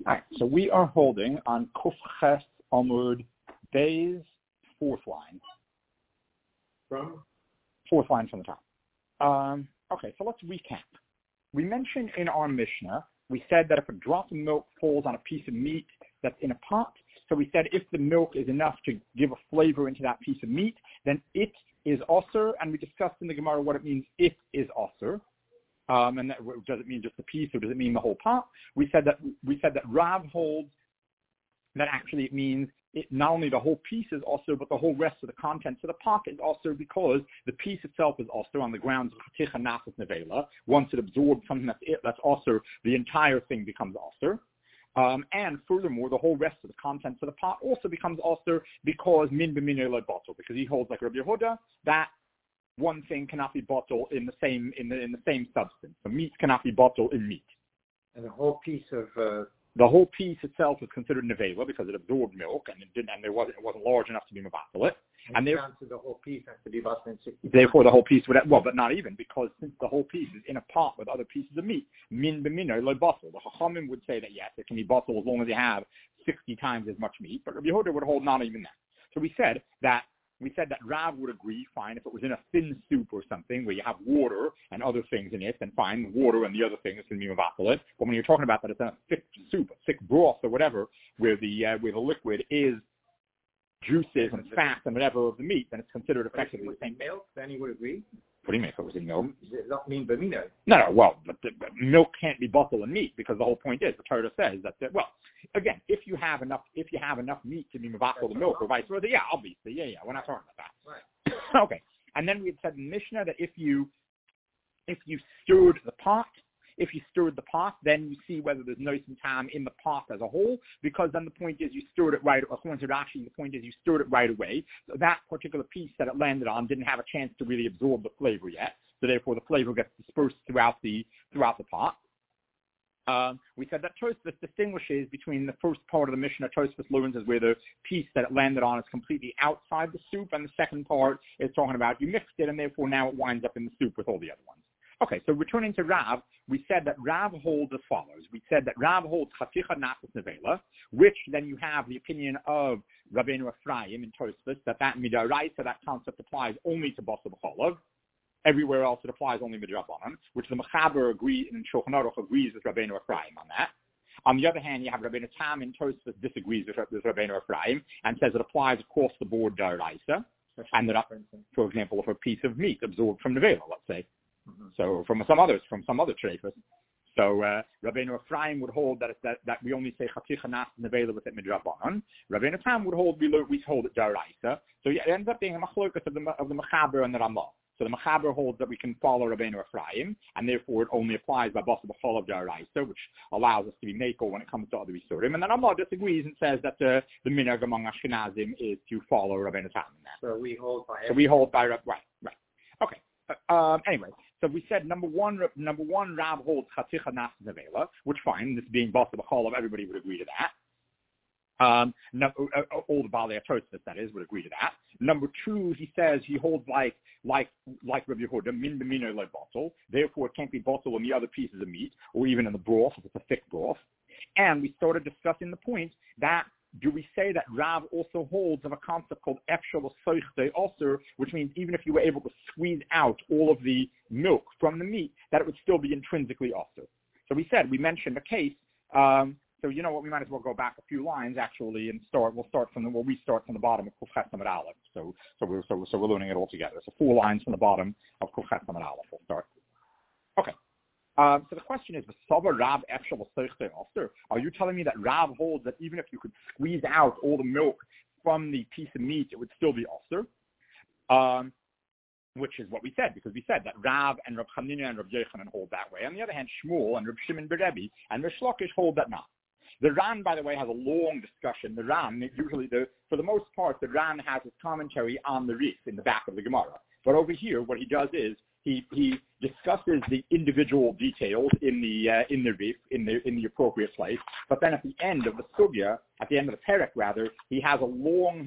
right, so we are holding on Kuf Ches Amud Beis, fourth line. Fourth line from the top. Okay, so let's recap. We mentioned in our Mishnah, we said that if a drop of milk falls on a piece of meat that's in a pot, so we said if the milk is enough to give a flavor into that piece of meat, then it is osur, and we discussed in the Gemara what it means it is osur. And that, does it mean just the piece or does it mean the whole pot? We said that Rav holds that actually it means not only the whole piece is also, but the whole rest of the contents of the pot is also, because the piece itself is also on the grounds of chaticha nafas nevela. Once it absorbs something that's also, the entire thing becomes also. And furthermore, the whole rest of the contents of the pot also becomes also because min b'minei lo bottle, because he holds like Rabbi Yehuda that one thing cannot be bottled in the same substance. So meat cannot be bottled in meat. And the whole piece of the whole piece itself was considered nevela because it absorbed milk and it wasn't large enough to be mevatel. And the whole piece has to be bottled in 60. Therefore, the whole piece would but not even, because since the whole piece is in a pot with other pieces of meat, min b'minei lo bottle. The Chachamim would say that yes, it can be bottled as long as you have 60 times as much meat, but Rabbi Yehuda would hold not even that. So we said that Rav would agree, fine, if it was in a thin soup or something where you have water and other things in it, then fine, water and the other things can be mevatel. But when you're talking about that it's in a thick soup, a thick broth or whatever, where the liquid is juices and fats and whatever of the meat, then it's considered effectively the same. Milk, then he would agree? What do you mean if it was in milk? Does it not mean b'minei? No, well, but milk can't be bottled in meat, because the whole point is, the Torah says that, again, if you have enough meat to be mevatel the milk or vice versa, yeah, obviously, yeah, we're not talking about that. Right. Okay. And then we had said in Mishnah that if you stirred the pot, then you see whether there's no tam in the pot as a whole, because then the point is you stirred it right, according to Rashi, the point is you stirred it right away. So that particular piece that it landed on didn't have a chance to really absorb the flavor yet. So therefore the flavor gets dispersed throughout the pot. We said that Tosfos distinguishes between the first part of the Mishnah. Tosfos learns is where the piece that it landed on is completely outside the soup, and the second part is talking about you mixed it, and therefore now it winds up in the soup with all the other ones. Okay, so returning to Rav, we said that Rav holds as follows. We said that Rav holds chaticha nafas nevela, which then you have the opinion of Rabbeinu Ephraim in Tosfos that midaraisa, that concept applies only to basar b'cholav. Everywhere else it applies only midrabanan, which the Mechaber agrees, and Shulchan Aruch agrees with Rabbeinu Ephraim on that. On the other hand, you have Rabbeinu Tam in Tosfos disagrees with Rabbeinu Ephraim and says it applies across the board daraisa, and that, for example, if a piece of meat absorbed from nevela, let's say. Mm-hmm. So from some other treifas. So Rabbeinu Ephraim would hold that we only say chaticha nafas nevela with it midrabanan. Rabbeinu Tam would hold we hold it daraisa. So it ends up being a machlokas of the Mechaber and the Ramah. So the Mechaber holds that we can follow Rabbeinu Ephraim, and therefore it only applies by basar b'cholav daraisa, which allows us to be mekel when it comes to other isurim. And then Ramah disagrees and says that the minhag among Ashkenazim is to follow Rabbeinu Tam in that. So we hold by right. Okay. Anyway, so we said number one Rav holds chaticha nafas nevela, which fine, this being basar b'cholav, everybody would agree to that. All the Baalei Tosfos, that is, would agree to that. Number two, he says he holds like Rabbi Yehuda, min b'minei lo bottle. Therefore, it can't be bottled in the other pieces of meat, or even in the broth if it's a thick broth. And we started discussing the point that do we say that Rav also holds of a concept called efshel soichte osur, which means even if you were able to squeeze out all of the milk from the meat, that it would still be intrinsically osur. So we mentioned a case. So you know what? We might as well go back a few lines actually and start. We start from the bottom of Kuf Ches Amud Aleph. So we're learning it all together. So 4 lines from the bottom of Kuf Ches Amud Aleph. We'll start. Okay. So the question is, Rav efshel soichte osur? Are you telling me that Rav holds that even if you could squeeze out all the milk from the piece of meat, it would still be osur? Which is what we said, because we said that Rav and Reb Chanina and Reb Yochanan hold that way. On the other hand, Shmuel and Reb Shimon bar Rebbe and Rish Lakish hold that not. The Ran, by the way, has a long discussion. The Ran, for the most part, the Ran has his commentary on the Rif in the back of the Gemara. But over here, what he does is he discusses the individual details in the Rif in the appropriate place. But then at the end of the sugya, at the end of the perek rather, he has a long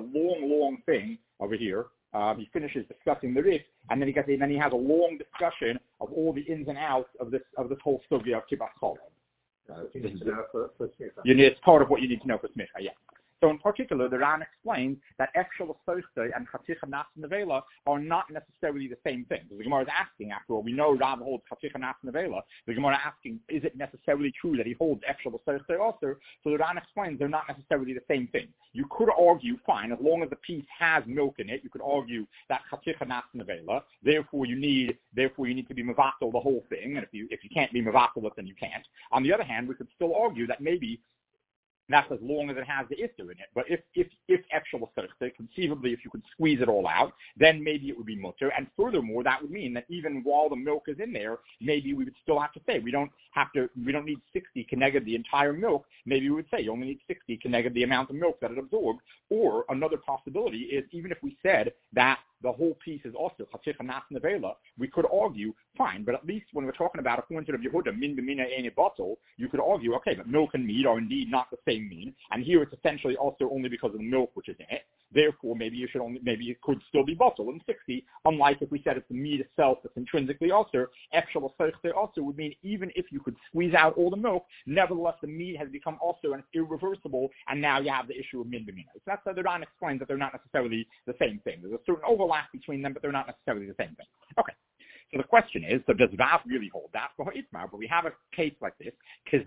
thing over here. He finishes discussing the Rif, and then he has a long discussion of all the ins and outs of this whole sugya of Kibbutz Cholov. It's part of what you need to know for smicha, yeah. So in particular, the Ran explains that Efshel Sochte and Chaticha Nas Nevela are not necessarily the same thing. The Gemara is asking, after all, we know Rav holds Chaticha Nas Nevela. The Gemara is asking, is it necessarily true that he holds Efshel Sochte also? So the Ran explains they're not necessarily the same thing. You could argue, fine, as long as the piece has milk in it, you could argue that Chaticha Nas Nevela. Therefore, you need to be mevatel the whole thing. And if you can't be mevatel it, then you can't. On the other hand, we could still argue that maybe that's as long as it has the issue in it. But if Efshel was Sochte, conceivably, if you could squeeze it all out, then maybe it would be mutter. And furthermore, that would mean that even while the milk is in there, maybe we would still have to say we don't need 60 connected the entire milk. Maybe we would say you only need 60 connected the amount of milk that it absorbed. Or another possibility is even if we said that the whole piece is also Chaticha Nas Nevela, we could argue, fine, but at least when we're talking about according to the Yehuda, min b'mina ein bottle, you could argue, okay, but milk and meat are indeed not the same mean, and here it's essentially also only because of the milk which is in it. Therefore, maybe it could still be bottle in 60, unlike if we said it's the meat itself that's intrinsically also. Efshel Sochte also would mean even if you could squeeze out all the milk, nevertheless the meat has become also an irreversible, and now you have the issue of min b'mina. So that's how the Ran explains that they're not necessarily the same thing. There's a certain overlap between them, but they're not necessarily the same thing. Okay. So the question is, so does Rav really hold that? But we have a case like this. If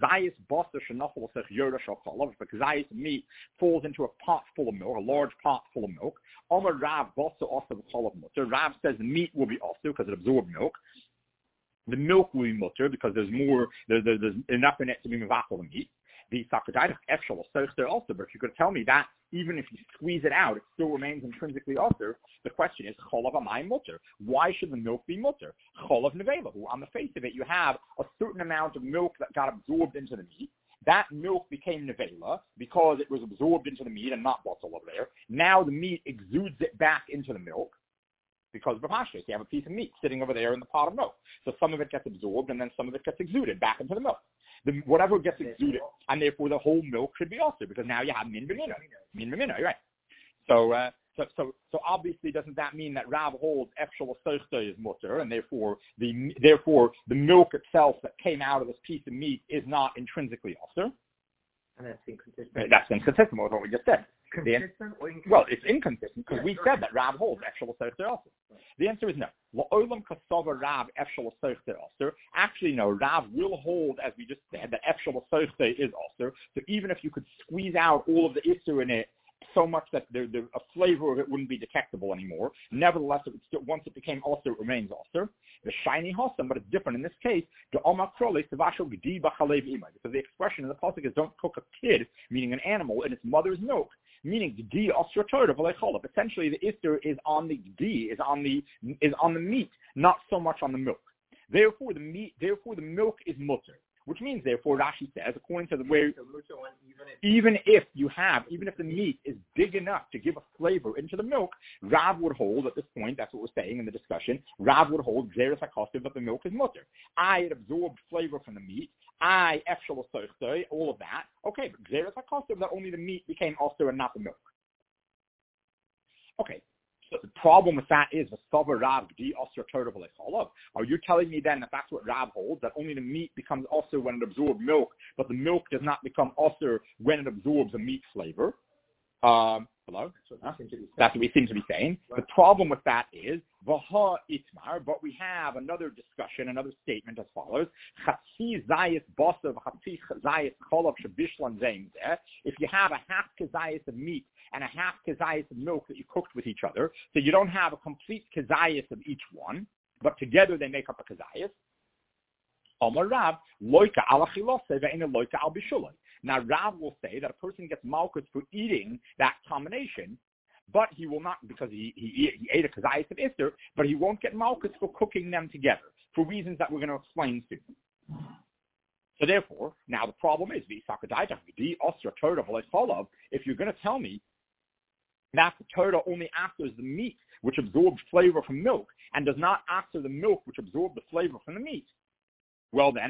the kezayis meat falls into a pot full of milk, a large pot full of milk, Rav says the meat will be also because it absorbed milk. The milk will be mutter because there's enough in it to be mevatel the meat. The sakadayich efshel also, but if you could tell me that even if you squeeze it out, it still remains intrinsically also, the question is, cholav amay mutter. Why should the milk be mutter? Cholav nevela. On the face of it, you have a certain amount of milk that got absorbed into the meat. That milk became nevela because it was absorbed into the meat and not bottled over there. Now the meat exudes it back into the milk. Because you have a piece of meat sitting over there in the pot of milk. So some of it gets absorbed and then some of it gets exuded back into the milk. Whatever gets exuded, and therefore the whole milk should be also, because now you have min b'mina. Min b'mina, right. So obviously doesn't that mean that Rav holds Efshel Sochte is mutter, and therefore the milk itself that came out of this piece of meat is not intrinsically also? And that's inconsistent. That's inconsistent with what we just said. Consistent or inconsistent? Well, it's inconsistent because we said that Rav holds Efshel Sochte also. The answer is no. La'olam kasava Rav Efshel Sochte also. Actually, no. Rav will hold, as we just said, that Efshel Sochte is also. So even if you could squeeze out all of the issue in it, so much that a flavor of it wouldn't be detectable anymore. Nevertheless, it would still, once it became also, it remains also. The shiny hossam, but it's different in this case. Because the expression in the pasuk is don't cook a kid, meaning an animal, in its mother's milk. Meaning the essentially the ister is on the is on the meat, not so much on the milk. Therefore the milk is mutter. Which means, therefore, Rashi says, according to the way, even if the meat is big enough to give a flavor into the milk, Rav would hold at this point, that's what we're saying in the discussion, Rav would hold Xeris HaKostiv that the milk is mutter. It absorbed flavor from the meat. Efshel Sochte, all of that. Okay, but Xeris HaKostiv that only the meat became also and not the milk. Okay. So the problem with that is are you telling me then that that's what Rav holds, that only the meat becomes also when it absorbs milk, but the milk does not become also when it absorbs a meat flavor? Hello? That's what we seem to be saying. Right. The problem with that is, but we have another discussion, another statement as follows. If you have a half kezayis of meat and a half kezayis of milk that you cooked with each other, so you don't have a complete kezayis of each one, but together they make up a kezayis. Now Rav will say that a person gets malchus for eating that combination, but he will not, because he ate a kezayis of Easter, but he won't get malchus for cooking them together, for reasons that we're going to explain soon. So therefore, now the problem is, if you're going to tell me that the Torah only after the meat, which absorbs flavor from milk, and does not after the milk, which absorbs the flavor from the meat, well then,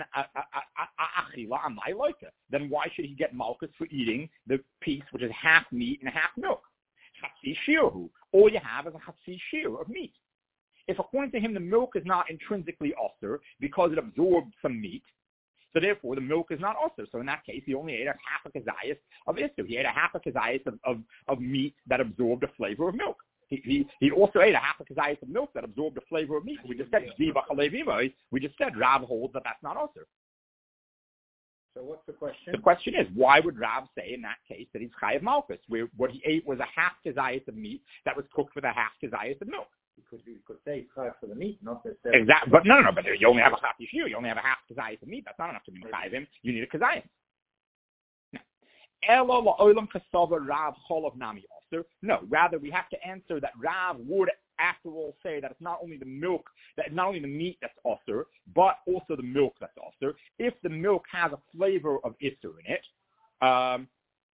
then why should he get malchus for eating the piece which is half meat and half milk? Chatzi shiru. All you have is a chatzi shir of meat. If according to him the milk is not intrinsically osir because it absorbed some meat, So therefore, the milk is not also. So in that case, he only ate a half a kazayas of isu. He ate a half a kazayas of meat that absorbed the flavor of milk. He also ate a half a kazayas of milk that absorbed the flavor of meat. We just said Rav holds that that's not also. So what's the question? The question is, why would Rav say in that case that he's chayav malchus, where what he ate was a half kazayas of meat that was cooked with a half kazayas of milk? Because you could say chayav for the meat, not necessarily. Exactly, but no. But you only have a half yishu. You only have a half kazayas of meat. That's not enough to be chayav him. You need a kazayas. No, rather we have to answer that Rav would, after all, say that it's not only the milk, that not only the meat that's osur, but also the milk that's osur. If the milk has a flavor of isur in it,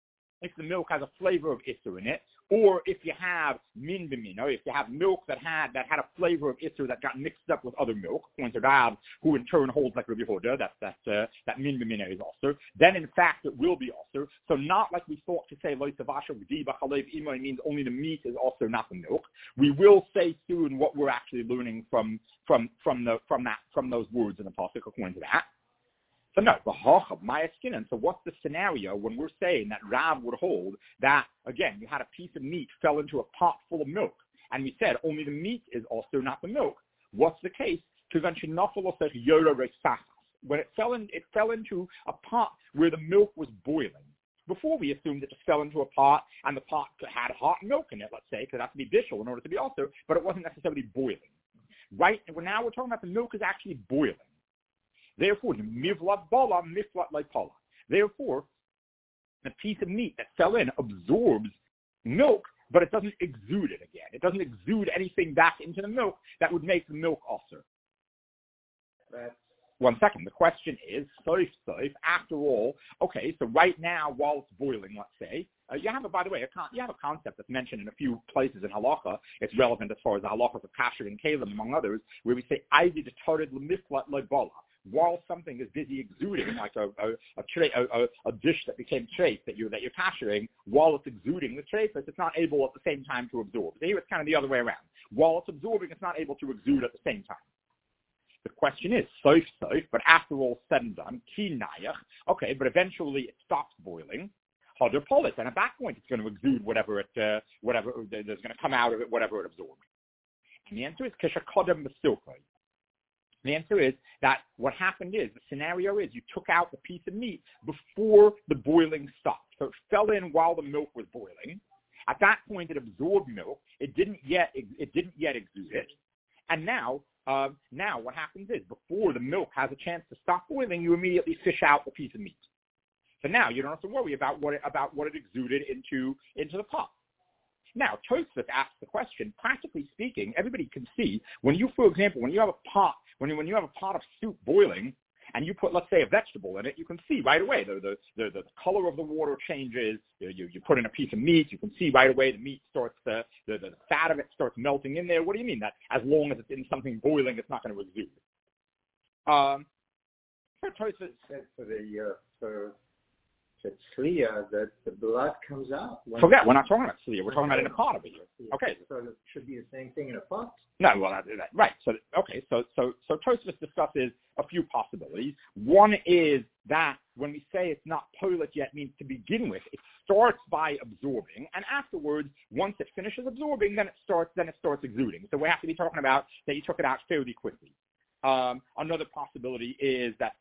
or if you have min b'mino, if you have milk that had a flavor of isur that got mixed up with other milk, according to Rav, who in turn holds like Rabbi Yehuda, that min b'mino is osur, then in fact it will be osur. So not like we thought to say lo savasha b'diba chalev imoy means only the meat is osur, not the milk. We will say soon what we're actually learning from those words in the pasuk according to that. So no, the hach of Maya Skinan. So what's the scenario when we're saying that Rav would hold that, again, you had a piece of meat fell into a pot full of milk, and we said only the meat is also not the milk. What's the case? When it fell into a pot where the milk was boiling. Before we assumed it just fell into a pot, and the pot had hot milk in it, let's say, because it has to be bishul in order to be also, but it wasn't necessarily boiling. Right? Now we're talking about the milk is actually boiling. Therefore, the mivlat bala, miflat leipala. Therefore, the piece of meat that fell in absorbs milk, but it doesn't exude it again. It doesn't exude anything back into the milk that would make the milk osur. One second. The question is, after all, okay, so right now, while it's boiling, let's say, you have a concept that's mentioned in a few places in halacha. It's relevant as far as the halachas of kasher and kalim, among others, where we say, "Ivy detarted lemiflat lebala." While something is busy exuding, like a dish that became trace that you're kashering, while it's exuding the trace, it's not able at the same time to absorb. So here it's kind of the other way around. While it's absorbing, it's not able to exude at the same time. The question is, but after all said and done, ki nayach, okay, but eventually it stops boiling, hoder polis, and at that point it's going to exude whatever there's going to come out of it, whatever it absorbed. And the answer is kishakodem b'silkoi. The answer is that what happened is, the scenario is you took out the piece of meat before the boiling stopped. So it fell in while the milk was boiling. At that point, it absorbed milk. It didn't yet exude it. And now what happens is, before the milk has a chance to stop boiling, you immediately fish out the piece of meat. So now you don't have to worry about what it exuded into the pot. Now, Tosfos asks the question, practically speaking, everybody can see, when you have a pot of soup boiling, and you put, let's say, a vegetable in it, you can see right away the color of the water changes. You put in a piece of meat, you can see right away the meat starts, the fat of it starts melting in there. What do you mean that as long as it's in something boiling, it's not going to exude? Tosfos said for tzliya that the blood comes out. Forget, we're not talking about tzliya. We're talking about in a pot over here. Okay. So it should be the same thing in a pot? No, well, right. So Tosfos discusses a few possibilities. One is that when we say it's not toilet yet, means to begin with, it starts by absorbing, and afterwards, once it finishes absorbing, then it starts exuding. So we have to be talking about that you took it out fairly quickly. Another possibility is that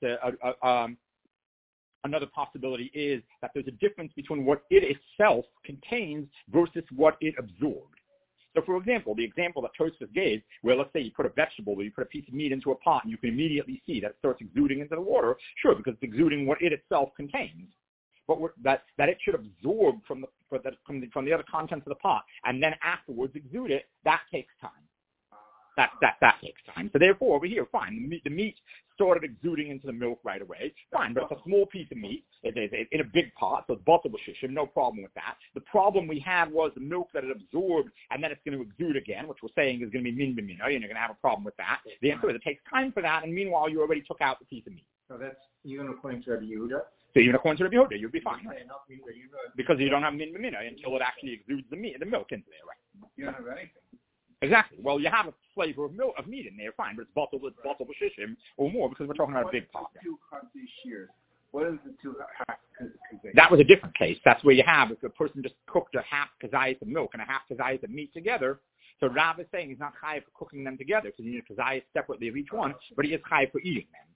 there's a difference between what it itself contains versus what it absorbed. So, for example, the example that Tosfos gave, where let's say you put a vegetable or you put a piece of meat into a pot and you can immediately see that it starts exuding into the water, sure, because it's exuding what it itself contains. But that it should absorb from the other contents of the pot and then afterwards exude it, that takes time. That takes time. So therefore, over here, fine, the meat started exuding into the milk right away. Fine, but it's a small piece of meat. It's in a big pot, so it's bottle b'shishim, no problem with that. The problem we had was the milk that it absorbed, and then it's going to exude again, which we're saying is going to be min b'mino, and you're going to have a problem with that. The answer is it takes time for that, and meanwhile, you already took out the piece of meat. So that's even according to Rabbi Yehuda? So even according to Rabbi Yehuda, you'll be fine. Right? Because you don't have min b'mino until it actually exudes the milk into there, right? You don't have anything. Exactly. Well, you have a flavor of milk, of meat in there, fine, but it's bottled b'shishim or more because we're talking about a big pot. What is the two half kazayas? That was a different case. That's where you have, if a person just cooked a half kazayas of milk and a half kazayas of meat together, so Rav is saying he's not chayav for cooking them together because you need a kazayas separately of each one, but he is chayav for eating them.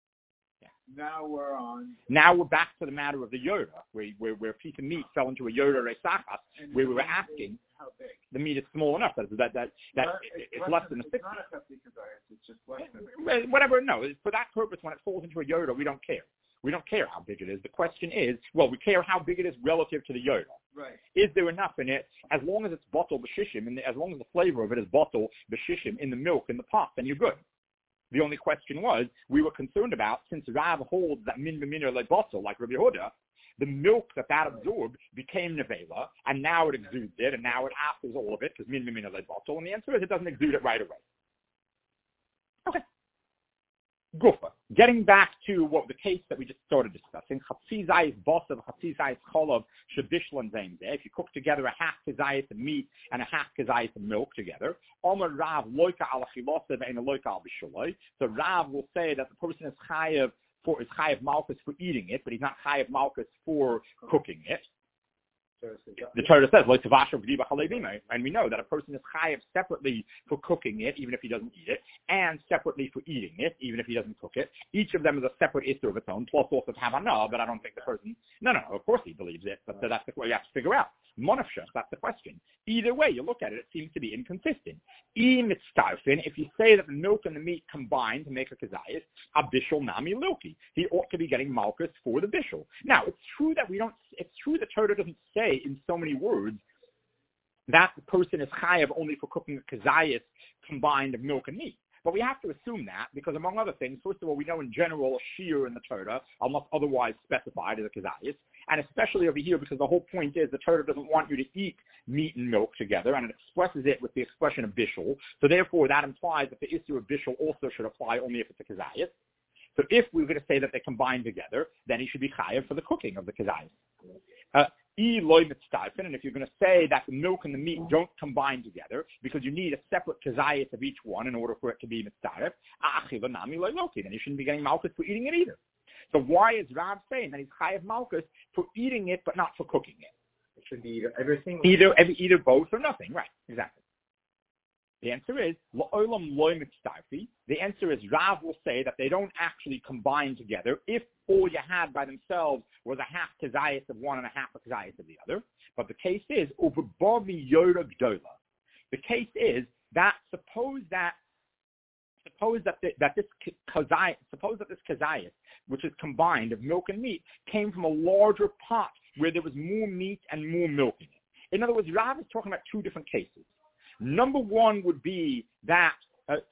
Now we're back to the matter of the yoda, where a piece of meat fell into a yoda resachas, where we were asking, how big? The meat is small enough that it's less than a 60. It's not a hefty kazayas, it's just less than whatever, no. For that purpose, when it falls into a yoda, we don't care. We don't care how big it is. The question is, well, we care how big it is relative to the yoda. Right. Is there enough in it? As long as it's bottled b'shishim, and as long as the flavor of it is bottled b'shishim in the milk, in the pot, then you're good. The only question was, we were concerned about, since Rav holds that min b'minor le bottle, like Rabbi Yehuda, the milk that absorbed became nevela, and now it exudes it, and now it afers all of it, because min b'minor le bottle, and the answer is it doesn't exude it right away. Okay. Gufa. Getting back to what the case that we just started discussing, chatzi zayis bosav, chatzi zayis cholov, shebishlan zayin zeh. If you cook together a half kazayis of meat and a half kazayis of milk together, Omer Rav loika al chilosav and a loika al bishuloi. So Rav will say that the person is chayav malchus for eating it, but he's not chayav malchus for cooking it. The Torah says, and we know that a person is chayav separately for cooking it, even if he doesn't eat it, and separately for eating it, even if he doesn't cook it. Each of them is a separate issue of its own, plus also Havana, but I don't think the person, no, of course he believes it, but that's the way you have to figure out. Monafshach, that's the question. Either way you look at it, it seems to be inconsistent. If you say that the milk and the meat combine to make a kazayas, a bishul nami lilki. He ought to be getting malchus for the bishul. Now, it's true that Torah doesn't say in so many words that the person is chayav only for cooking a kazayas combined of milk and meat. But we have to assume that because, among other things, first of all, we know in general a shear in the Torah, unless otherwise specified as a kazayas, and especially over here because the whole point is the Torah doesn't want you to eat meat and milk together, and it expresses it with the expression of bishul. So therefore, that implies that the issue of bishul also should apply only if it's a kazayas. So if we're going to say that they combine together, then he should be chayav for the cooking of the kazayas. And if you're going to say that the milk and the meat don't combine together because you need a separate kazayas of each one in order for it to be mitzaref, then you shouldn't be getting malchus for eating it either. So why is Rav saying that he's chayav malchus for eating it but not for cooking it? It should be everything. Either both or nothing. Right, exactly. The answer is la'olam loy mitzarfi. The answer is Rav will say that they don't actually combine together if all you had by themselves was a half kazayas of one and a half a kazayas of the other. But the case is over bavi yoda gdola. The case is that suppose that this kazayas, which is combined of milk and meat, came from a larger pot where there was more meat and more milk in it. In other words, Rav is talking about two different cases. Number one would be if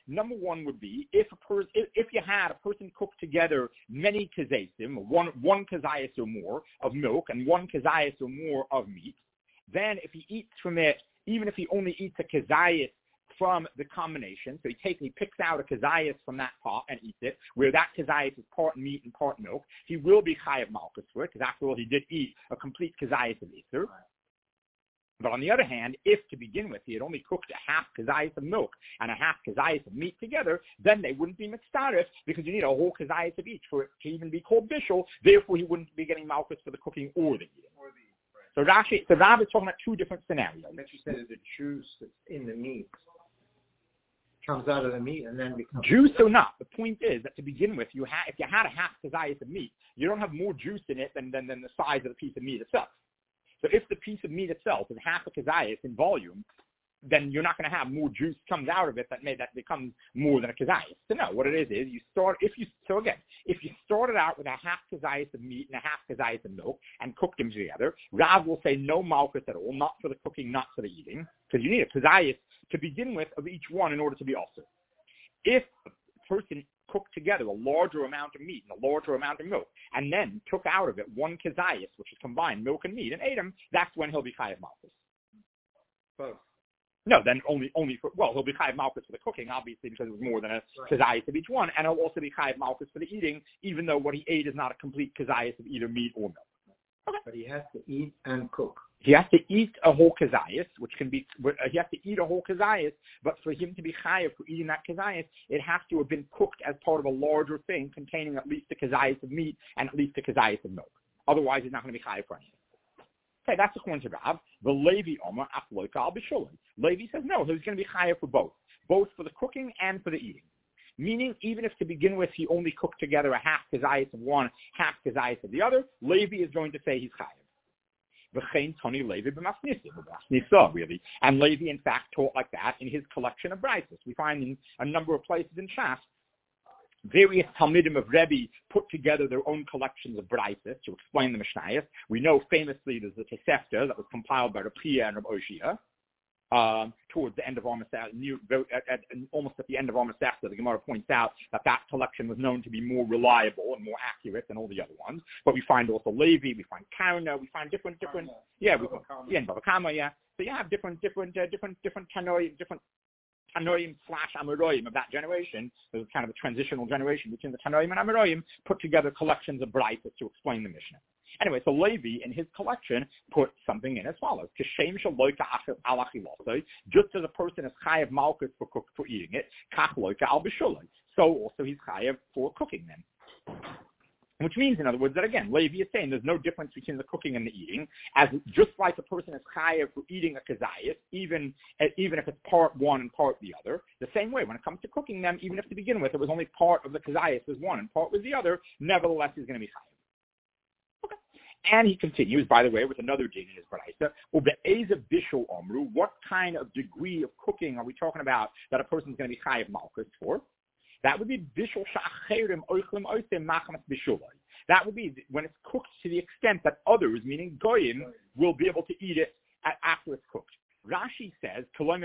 you had a person cook together many kazasim, one kazayas or more of milk and one kazayas or more of meat, then if he eats from it, even if he only eats a kazayas from the combination, so he picks out a kazayas from that pot and eats it, where that kazayas is part meat and part milk, he will be chayav malchus for it, because after all, he did eat a complete kazayas of Easter. But on the other hand, if to begin with he had only cooked a half kazayas of milk and a half kazayas of meat together, then they wouldn't be mitzaref because you need a whole kazayas of each for it to even be called bishul. Therefore, he wouldn't be getting malchus for the cooking or the eating. So Rav is talking about two different scenarios. That you said the juice that's in the meat comes out of the meat and then becomes juice or not. The point is that to begin with, if you had a half kazayas of meat, you don't have more juice in it than the size of the piece of meat itself. So if the piece of meat itself is half a kazayas in volume, then you're not going to have more juice comes out of it that becomes more than a kazayas. So no, what it is if you started out with a half kazayas of meat and a half kazayas of milk and cooked them together, Rav will say no malchus at all, not for the cooking, not for the eating, because you need a kazayas to begin with of each one in order to be also. If a person cooked together a larger amount of meat and a larger amount of milk, and then took out of it one kazayas, which is combined milk and meat, and ate them, that's when he'll be chayav malchus. Both. No, then he'll be chayav malchus for the cooking, obviously, because it was more than a kazayas of each one, and he'll also be chayav malchus for the eating, even though what he ate is not a complete kazayas of either meat or milk. Okay. But he has to eat and cook. He has to eat a whole kazayas, which can be, he has to eat a whole kazayas, but for him to be chayav for eating that kazayas, it has to have been cooked as part of a larger thing containing at least a kazayas of meat and at least a kazayas of milk. Otherwise, he's not going to be chayav for anything. Okay, that's according to Rav. The Levi Omer afloika al b'shulim. Levi says no, he's going to be chayav for both for the cooking and for the eating. Meaning, even if to begin with he only cooked together a half kazayas of one, half kazayas of the other, Levi is going to say he's chayav. V'chein Toni Levi b'masnisa, really. And Levi, in fact, taught like that in his collection of braisos. We find in a number of places in Shas, various Talmidim of Rebbe put together their own collections of braisos to explain the Mishnayos. We know famously there's the Tosefta that was compiled by Reb Chia and Reb Oshia. Towards the end of our Masechta, almost at the end of our Masechta, the Gemara points out that collection was known to be more reliable and more accurate than all the other ones. But we find also Levi, we find Karna, we find different, and Bava Kama, yeah. So you have different Tanoim, different Tanoim / Amoraim of that generation. There's kind of a transitional generation between the Tanoim and Amoraim, put together collections of braisos to explain the Mishnah. Anyway, so Levi, in his collection, put something in as follows. Just as a person is chayav malchus for eating it, kach loika al b'shulai. So also he's chayav for cooking them. Which means, in other words, that again, Levi is saying there's no difference between the cooking and the eating, as just like a person is chayav for eating a kazayas, even if it's part one and part the other, the same way, when it comes to cooking them, even if to begin with it was only part of the kazayas was one and part was the other, nevertheless he's going to be chayav. And he continues, by the way, with another din in his Baraisa. What kind of degree of cooking are we talking about that a person is going to be chayav malchus for? That would be bishul sha'acherim oichlim oisem machamas bishulai. That would be when it's cooked to the extent that others, meaning goyim, will be able to eat it after it's cooked. Rashi says,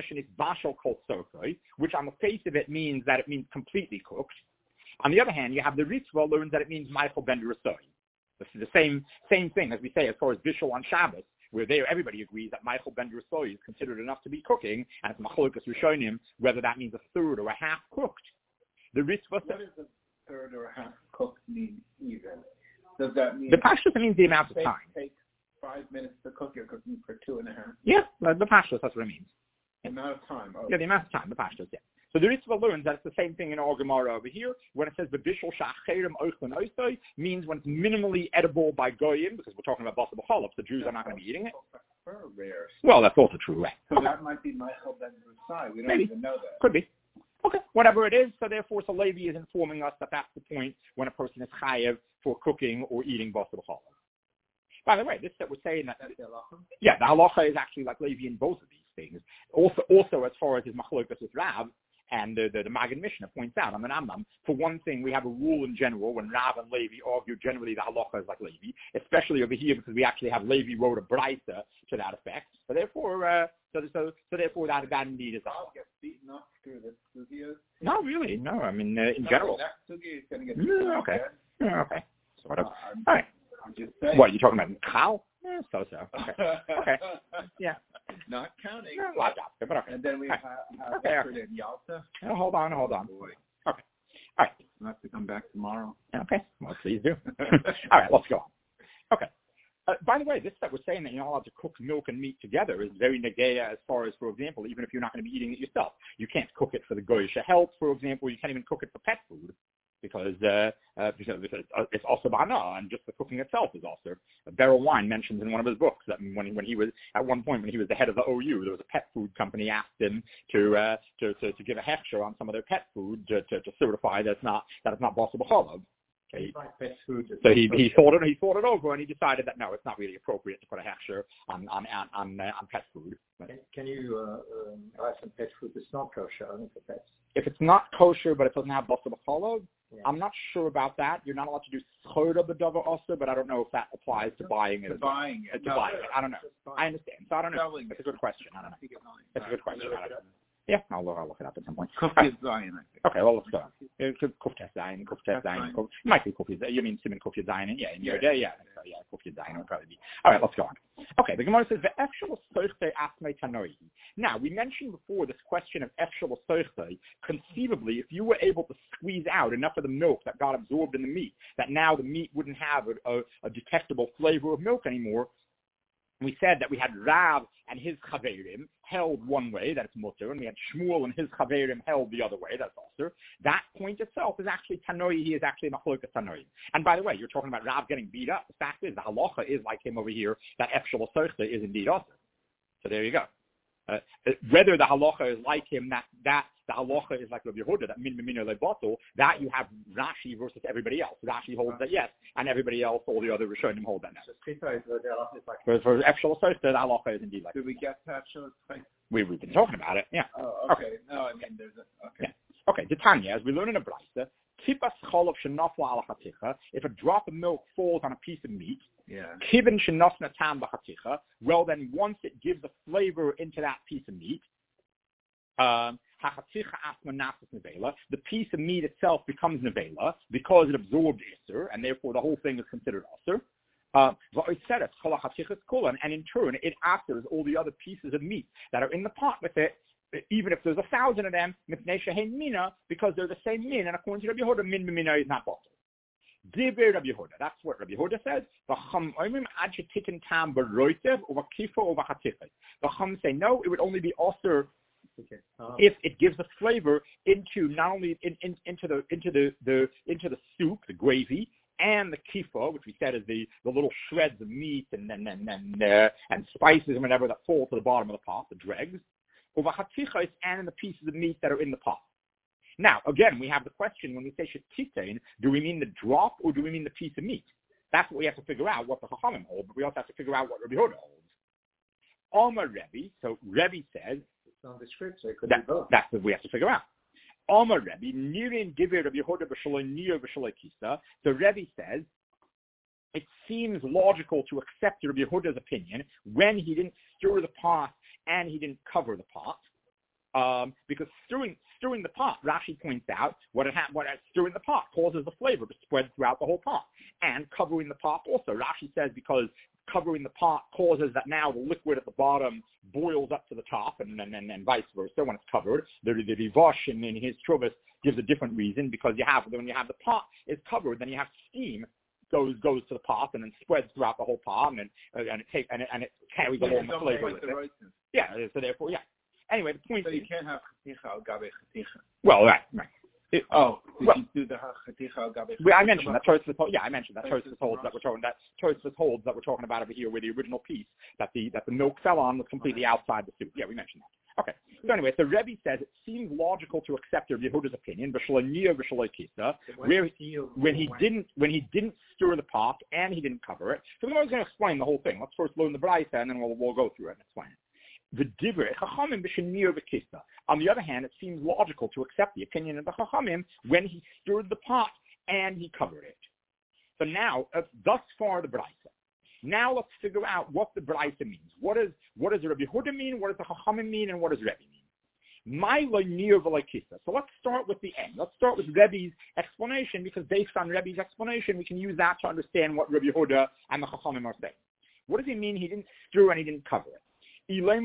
which on the face of it means that it means completely cooked. On the other hand, you have the Ritzvah learns that it means Michael ben Rasoi. This is the same thing as we say as far as Bishul on Shabbos, where there everybody agrees that Michael ben Rasoi is considered enough to be cooking, and it's Machlokas Rishonim, whether that means a third or a half cooked. The Ritzvah what does a third or a half cooked mean even? Does that mean... The Pashtus means the amount of time. Take 5 minutes to cook, you're cooking for 2.5. Yeah, the Pashtus, that's what it means. The amount of time. Oh. Yeah, the amount of time, the Pashtus, yeah. So the Ritzvah learns that it's the same thing in our Gemara over here, when it says B'bishul sha'acherim oichlin oisoi, means when it's minimally edible by goyim, because we're talking about basa b'chalop, the Jews are not going to be eating it. Well, that's also true, right? So that might be Michael ben Rasai. We don't even know that. Could be. Okay, whatever it is. So therefore, Levi is informing us that that's the point when a person is chayav for cooking or eating basa b'chalop. By the way, this that we're saying that the halacha? Yeah, the halacha is actually like Levi in both of these things. Also as far as his machlokas with Rav, and the Magen Mishnah points out, for one thing, we have a rule in general when Rav and Levi argue, generally the halacha is like Levi, especially over here because we actually have Levi wrote a brayta to that effect. So therefore, therefore that indeed is a halacha. Get beaten up through the studios? No, really, no. I mean, in general. That studio is going to get beaten up. Okay. Sort of. All right. I'm just saying. What, are you talking about Kal? So. Okay. Yeah. Not counting. But okay. And then we have Record in Yalta. Hold on. Oh, boy. Okay. All right. I'll have to come back tomorrow. Okay. Well, please do. All right, let's go on. Okay. By the way, this that we're saying that you're not allowed to cook milk and meat together is very negeya as far as, for example, even if you're not going to be eating it yourself. You can't cook it for the goyish health, for example. You can't even cook it for pet food. Because it's also bana, and just the cooking itself is also. Beryl Wine mentions in one of his books that when he was at one point when he was the head of the OU, there was a pet food company asked him to give a hechsher on some of their pet food to certify that it's not basa b'chalov. Okay. So he thought it over and he decided that no, it's not really appropriate to put a hechsher on pet food. Can you buy some pet food that's not kosher only for pets? If it's not kosher but it doesn't have basa b'chalov, I'm not sure about that. You're not allowed to do schoda b'davar also, but I don't know if that applies to buying it. Buying it. I don't know. I understand. So I don't know. It's a good question. I don't know. It's a good question. I don't know. Yeah, I'll look it up at some point. Kufiyat Zayin, I think. Okay, well, let's go. Kufiyat Zayin. It might be Kufiyat Zayin. You mean Simon Kufiyat Zayin? Yeah, in your day, yeah. Kufiyat Zayin would probably be. All right, let's go on. Okay, the Gemara says, the actual Sochte Asmei Tanoi. Now, we mentioned before this question of efshel soichei. Conceivably, if you were able to squeeze out enough of the milk that got absorbed in the meat, that now the meat wouldn't have a detectable flavor of milk anymore, we said that we had Rav and his Chaverim held one way, that's mutter, and we had Shmuel and his Chaverim held the other way, that's also. That point itself is actually Tanoi, he is actually Machlokas Tanoi. And by the way, you're talking about Rav getting beat up. The fact is, the halacha is like him over here, that Efshel Soichta is indeed also. So there you go. Whether the halacha is like him, that the halacha is like Rabbi Yehuda, that min mimino lebato, that you have Rashi versus everybody else. Rashi holds that yes, and everybody else, all the other Rishonim hold that no. For Efshel Soichta, the halacha is indeed like. Did we get to Efshel Soichta? We've been talking about it, yeah. Oh, okay. No, I mean, there's a, okay. Yeah. Okay, the Tanya, as we learn in a Braisa, Kipas Cholov Shenafla Ala Chaticha, if a drop of milk falls on a piece of meat, Kivin Shenosna Tam B'Chaticha, well then once it gives a flavor into that piece of meat, Hachaticha Asma Nafis Nevela, the piece of meat itself becomes Nevela because it absorbed Isser, and therefore the whole thing is considered Isser. And in turn, it alters all the other pieces of meat that are in the pot with it, even if there's 1,000 of them, because they're the same min, and according to Rabbi Yehuda, min b'mina is not bottled. Divrei Rabbi Yehuda, that's what Rabbi Yehuda says. The Chum say no, it would only be osir if it gives a flavor into not only into the soup, the gravy, and the kifa, which we said is the little shreds of meat and spices and whatever that fall to the bottom of the pot, the dregs, and in the pieces of meat that are in the pot. Now, again, we have the question, when we say shetitain, do we mean the drop or do we mean the piece of meat? That's what we have to figure out, what the Chachamim hold, but we also have to figure out what Rabbi Yehuda holds. Omar Rebbe, so Rebbe says, it's on the script, so it could be both. That's what we have to figure out. Omar Rebbe, Nirin Divrei Rabbi Yehuda b'shaloi nir b'shaloi kisa. So Rebbe says, it seems logical to accept Rabbi Yehuda's opinion when he didn't stir the pot and he didn't cover the pot. Because stirring the pot, Rashi points out, what stirring the pot causes the flavor to spread throughout the whole pot. And covering the pot also. Rashi says because covering the pot causes that now the liquid at the bottom boils up to the top, and vice versa when it's covered. The Rivosh in his Trovus gives a different reason, because when you have the pot is covered, then you have steam goes to the pot and then spreads throughout the whole pot, and it carries along the flavor with it. Yeah, so therefore, yeah. Anyway, the point is, you can't have chaticha al gabe chaticha. Well, right. Did you do the chaticha al gabe chaticha? I mentioned that Tosfos holds that we're talking about over here, where the original piece that the milk fell on was completely outside the soup. Yeah, we mentioned that. Okay. So anyway, so Rebbe says it seems logical to accept Yehuda's opinion, when he didn't stir the pot and he didn't cover it. So we're going to explain the whole thing. Let's first learn the Braisa, and then we'll go through it and explain it. On the other hand, it seems logical to accept the opinion of the Chachamim when he stirred the pot and he covered it. So now, thus far the Braisa. Now let's figure out what the Braisa means. What does Rabbi Yehuda mean? What does the Chachamim mean? And what does Rebbe mean? So let's start with the end. Let's start with Rebbe's explanation, because based on Rebbe's explanation, we can use that to understand what Rabbi Yehuda and the Chachamim are saying. What does he mean he didn't stir and he didn't cover it? Do you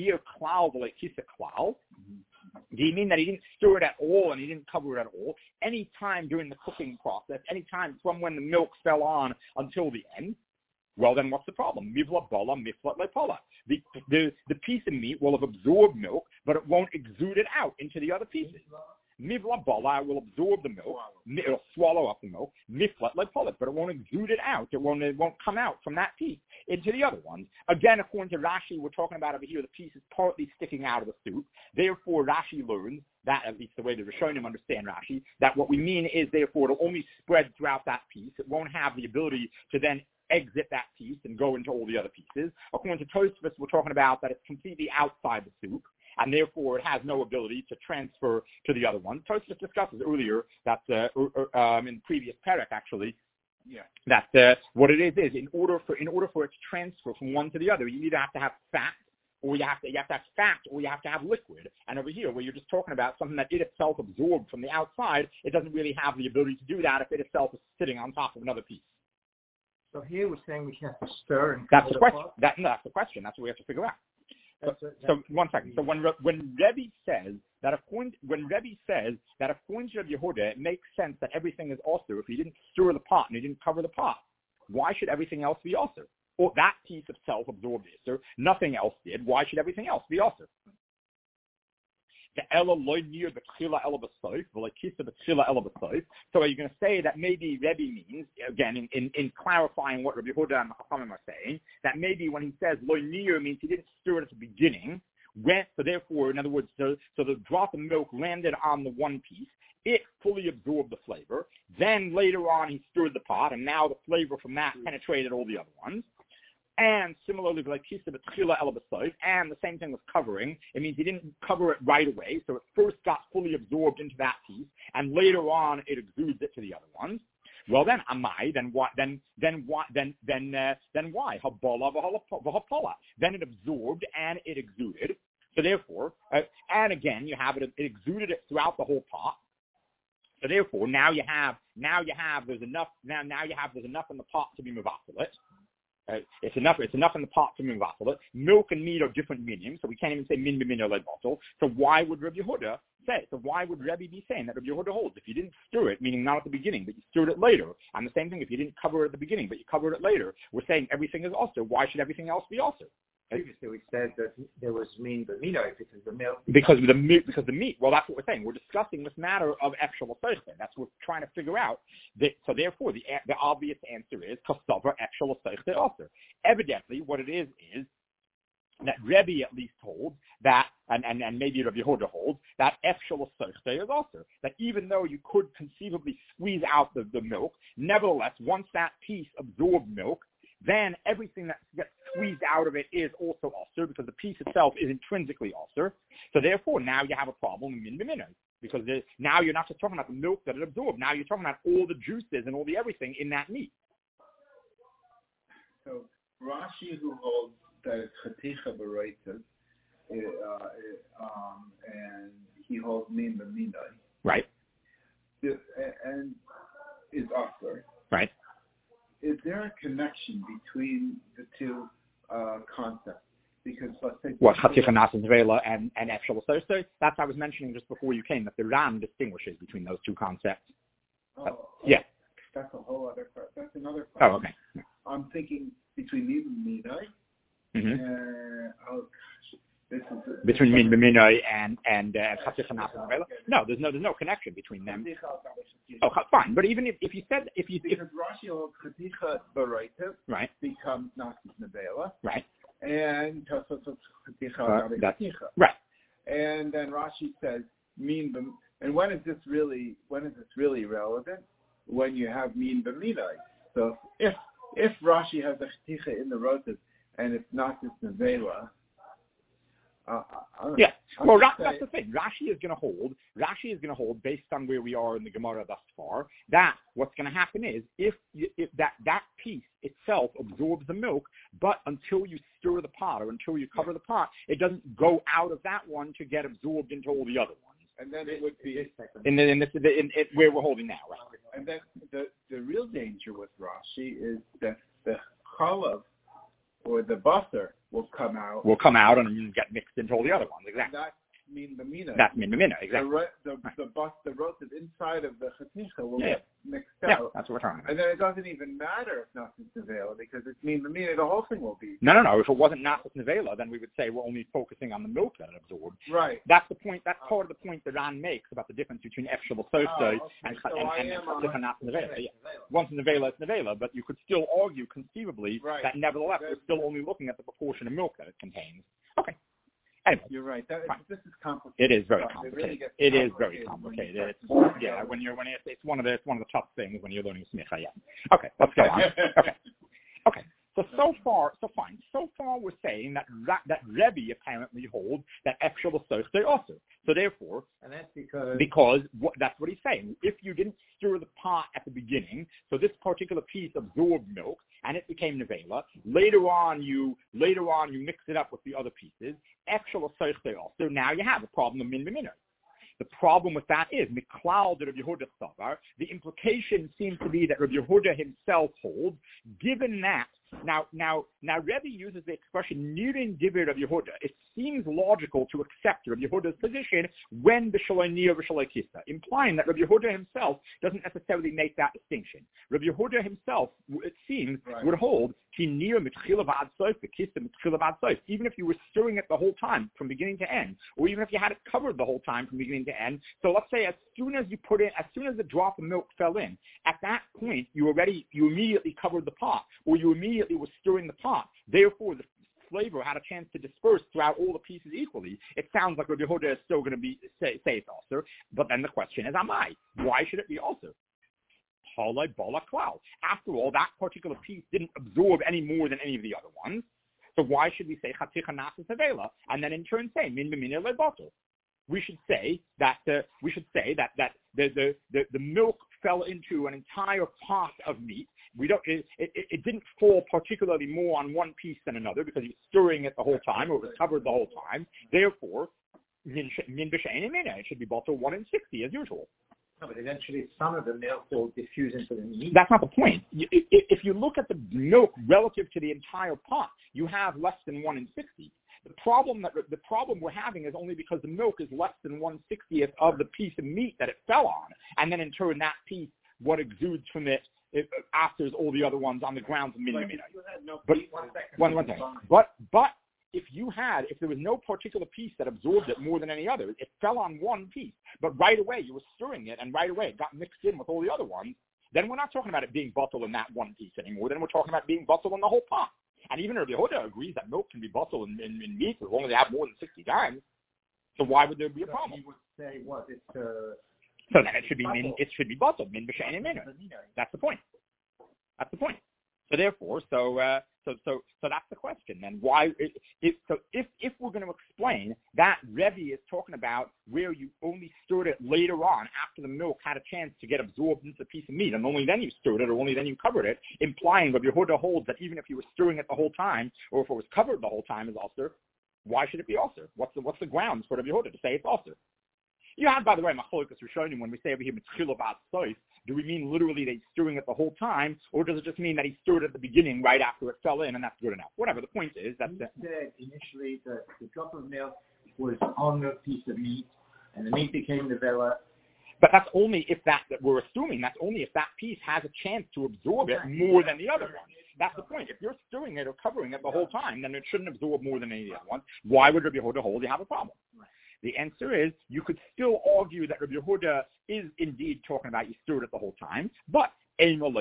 mean that he didn't stir it at all and he didn't cover it at all? Any time during the cooking process, any time from when the milk fell on until the end? Well, then what's the problem? Mivla bala, miflat lepola. The piece of meat will have absorbed milk, but it won't exude it out into the other pieces. Mivla bala will absorb the milk, it'll swallow up the milk. Miflat lepola, but it won't exude it out. It won't come out from that piece into the other ones. Again, according to Rashi, we're talking about over here, the piece is partly sticking out of the soup. Therefore, Rashi learns that, at least the way the Rishonim understand Rashi, that what we mean is, therefore, it'll only spread throughout that piece. It won't have the ability to then exit that piece and go into all the other pieces. According to Tosfos, we're talking about that it's completely outside the soup, and therefore it has no ability to transfer to the other ones. Tosfos discusses earlier that in previous parak actually, that what it is in order for it to transfer from one to the other, you either have to have fat, or you have to have fat, or you have to have liquid. And over here, where you're just talking about something that it itself absorbed from the outside, it doesn't really have the ability to do that if it itself is sitting on top of another piece. So here we're saying we have to stir and that's the question. That's the question. That's what we have to figure out. So 1 second. So when Rebbe says that according to Rebbe Yehuda, it makes sense that everything is also if he didn't stir the pot and he didn't cover the pot. Why should everything else be also? Or that piece of self absorbed Isser, nothing else did. Why should everything else be also? So are you going to say that maybe Rebbe means, again, in clarifying what Rabbi Yehuda and Chachamim are saying, that maybe when he says lo nir means he didn't stir it at the beginning, so therefore, in other words, so the drop of milk landed on the one piece, it fully absorbed the flavor, then later on he stirred the pot, and now the flavor from that penetrated all the other ones. And similarly, like and the same thing with covering. It means he didn't cover it right away, so it first got fully absorbed into that piece, and later on it exudes it to the other ones. Well, then amai, then what? Then why? Habala v'hapala. Then it absorbed and it exuded. So therefore, and again, you have it exuded it throughout the whole pot. So therefore, now you have there's enough in the pot to be mevaselit. It's enough in the pot to mevaselit. Milk and meat are different mediums, so we can't even say min b'min or lead bottle. So why would Rabbi Yehuda say? So why would Rebbe be saying that Rabbi Yehuda holds? If you didn't stir it, meaning not at the beginning, but you stirred it later, and the same thing if you didn't cover it at the beginning, but you covered it later, we're saying everything is also. Why should everything else be also? Previously we said that there was min b'minoi because the milk. Because the meat. Well, that's what we're saying. We're discussing this matter of efshel l'soichte. That's what we're trying to figure out. So therefore, the obvious answer is kasavar efshel l'soichte also. Evidently, what it is that Rebbe at least holds that, and maybe Rabbi Yehuda holds that efshel l'soichte is also. That even though you could conceivably squeeze out the milk, nevertheless, once that piece absorbed milk, then everything that gets squeezed out of it is also ulcer because the piece itself is intrinsically ulcer. So therefore, now you have a problem in min b'minoi because now you're not just talking about the milk that it absorbed. Now you're talking about all the juices and all the everything in that meat. So Rashi, who holds that it's chaticha b'reitzes, and he holds min b'minoi, right? And is ulcer, right? Is there a connection between the two concepts? Because let's say Chaticha Nasan Zvela and efshel l'soichte. That's what I was mentioning just before you came, that the Ram distinguishes between those two concepts. Yeah. That's a whole other part. That's another part. Oh, okay. I'm thinking between min b'minoi between min b'minoi and Chaticha Nasan Zvela. No, there's no connection between them. Oh, fine. But even if you said because Rashi holds chaticha b'reitzes, right, becomes Nasis Nevela, right, and Tosafot chaticha chaticha, right, and then Rashi says min b'm. And when is this really relevant? When you have min b'minoi. So if Rashi has a chaticha in the rotas and it's Nasis Nevela. Yeah. Well, that's the thing. Rashi is going to hold based on where we are in the Gemara thus far, that what's going to happen is if that piece itself absorbs the milk, but until you stir the pot or until you cover the pot, it doesn't go out of that one to get absorbed into all the other ones. And then it would be in where we're holding now, right? And then the real danger with Rashi is that the chalav or the basar will come out and get mixed into all the other ones. Exactly. That's min b'minoi. That's min b'minoi. Exactly. The rotas inside of the chaticha will get mixed out. Yeah, that's what we're talking about. And then it doesn't even matter if Nasis Nevela because it's min b'minoi. The whole thing will be. No. If it wasn't Nasis Nevela, then we would say we're only focusing on the milk that it absorbed. Right. That's the point. That's part of the point that Ran makes about the difference between efshel l'soichte and Chaticha Nasis Nevela. Yeah. Once Nevela, it's Nevela, but you could still argue conceivably that nevertheless we're still only looking at the proportion of milk that it contains. Okay. Anyway, you're right. This is complicated. It is very complicated. It is very complicated. It's one of the tough things when you're learning smicha. Yeah. Okay, let's go on. Okay. So far, fine. So far, we're saying that Rebbe apparently holds that efshel l'soichte also. So therefore, and that's because that's what he's saying. If you didn't stir the pot at the beginning, so this particular piece absorbed milk and it became nevela. Later on, you mix it up with the other pieces. Efshel l'soichte also. Now you have a problem of min b'minoi. The problem with that is, Miklal de Rabbi Yehuda Savar, the implication seems to be that Rabbi Yehuda himself holds, given that Now, Rebbe uses the expression "nirin divrei Rabbi Yehuda." It seems logical to accept Rabbi Yehuda's position when b'shaloi nir b'shaloi kisa, implying that Rabbi Yehuda himself doesn't necessarily make that distinction. Rabbi Yehuda himself, it seems, would hold ki nir mitchila v'ad soif, kisa mitchila v'ad soif, even if you were stirring it the whole time from beginning to end, or even if you had it covered the whole time from beginning to end. So let's say as soon as the drop of milk fell in, at that point you immediately covered the pot, or you immediately were stirring the pot. Therefore, the flavor had a chance to disperse throughout all the pieces equally. It sounds like Rabbi Yehuda is still going to say it's also, but then the question is, why should it be also? After all, that particular piece didn't absorb any more than any of the other ones. So why should we say chaticha nasa sevela and then in turn say min b'minei lebatel? We should say that the milk fell into an entire pot of meat. It didn't fall particularly more on one piece than another because he was stirring it the whole time, or it was covered the whole time. Therefore, min b'she'ein mina, it should be bottled 1 in 60 as usual. No, but eventually some of the milk will diffuse into the meat. That's not the point. If you look at the milk relative to the entire pot, you have less than 1 in 60. The problem we're having is only because the milk is less than 1/60th of the piece of meat that it fell on, and then in turn that piece, what exudes from it after all the other ones on the grounds of min. But one second. But if there was no particular piece that absorbed it more than any other, it fell on one piece, but right away you were stirring it, and right away it got mixed in with all the other ones, then we're not talking about it being bottled in that one piece anymore. Then we're talking about being bottled in the whole pot. And even Rabbi Yehuda agrees that milk can be bottled in meat as long as they have more than 60 grams. So why would there be a problem? He would say, what? So then it should be bottled min b'she'ein mina. That's the point. So therefore, so that's the question. Then why? If we're going to explain that Rebbe is talking about where you only stirred it later on after the milk had a chance to get absorbed into the piece of meat, and only then you stirred it, or only then you covered it, implying that Yehuda holds that even if you were stirring it the whole time, or if it was covered the whole time as ulcer, why should it be ulcer? What's the grounds for Yehuda to say it's ulcer? You have, by the way, machlokas rishonim when we say over here mitchila v'ad soif. Do we mean literally that he's stirring it the whole time, or does it just mean that he stirred it at the beginning right after it fell in, and that's good enough? Whatever, the point is that... You said initially that the drop of milk was on the piece of meat, and the meat became the vela. But that's only if we're assuming that's only if that piece has a chance to absorb it more than the other one. That's the point. If you're stirring it or covering it the whole time, then it shouldn't absorb more than any of the other ones. Why would Rabbi Yehuda hold you have a problem? Right. The answer is you could still argue that Rabbi Yehuda is indeed talking about you stirred it the whole time, but he would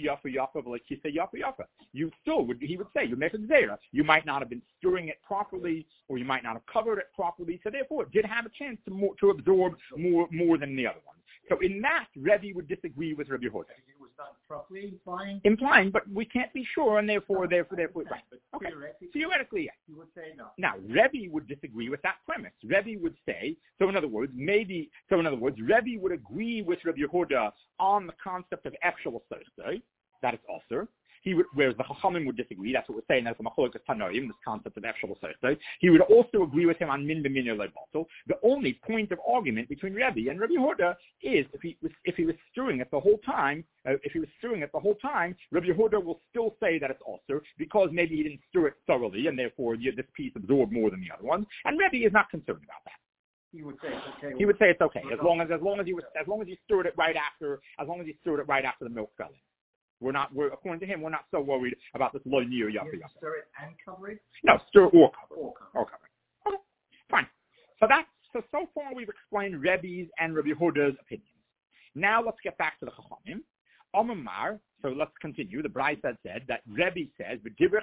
say, you make a gzeira. You might not have been stirring it properly, or you might not have covered it properly, so therefore it did have a chance to absorb more than the other one. So in that, Rebbe would disagree with Rabbi Yehuda. It was done properly, implying, but we can't be sure, and therefore, right. Okay. Theoretically, yes. You would say no. Now, Rebbe would disagree with that premise. Rebbe would say, Rebbe would agree with Rabbi Yehuda on the concept of efshel asosei, that it's also. Whereas the Chachamim would disagree. That's what we're saying. That's the machlokas tanoim, this concept of efshel asosei. He would also agree with him on min b'minei lebatel. The only point of argument between Rebbe and Rabbi Yehuda is if he was stirring it the whole time. Rabbi Yehuda will still say that it's also because maybe he didn't stir it thoroughly, and therefore this piece absorbed more than the other ones. And Rebbe is not concerned about that. He would say it's okay. He would say it's okay as long as you stirred it right after the milk fell in. According to him, we're not so worried about this low near yafa yafa. Stir it and cover it? No, stir or cover. Or cover. Okay, fine. So far we've explained Rebbe's and Rabbi Yehuda's opinions. Now let's get back to the Chachamim. Omar, so let's continue. The Brisa said that Rebbe says,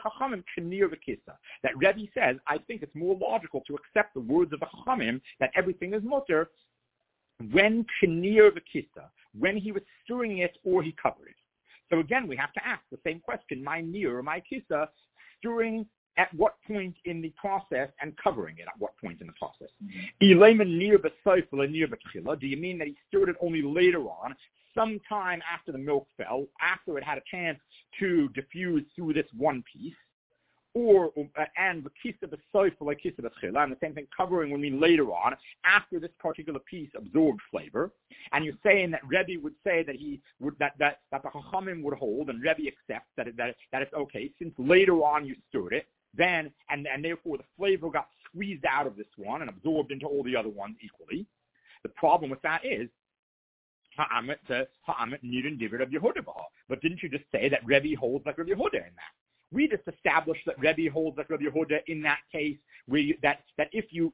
that Rebbe says, I think it's more logical to accept the words of the Chachamim that everything is mutter when Kinir v'kisa, when he was stirring it or he covered it. So again, we have to ask the same question, my nir or my kisa, stirring at what point in the process and covering it at what point in the process? Mm-hmm. Do you mean that he stirred it only later on, sometime after the milk fell, after it had a chance to diffuse through this one piece? and the kisa b'soif like kisa b'tchila, and the same thing covering would mean later on, after this particular piece absorbed flavor. And you're saying that Rebbe would say that he would that the Chachamim would hold, and Rebbe accepts that it's okay since later on you stirred it, then and therefore the flavor got squeezed out of this one and absorbed into all the other ones equally. The problem with that is Ha'amet Nidin Divid of Yehuda Baha. But didn't you just say that Rebbe holds like Rebbe Yehuda in that? We just established that Rebbe holds like Rebbe Yehuda in that case, where if you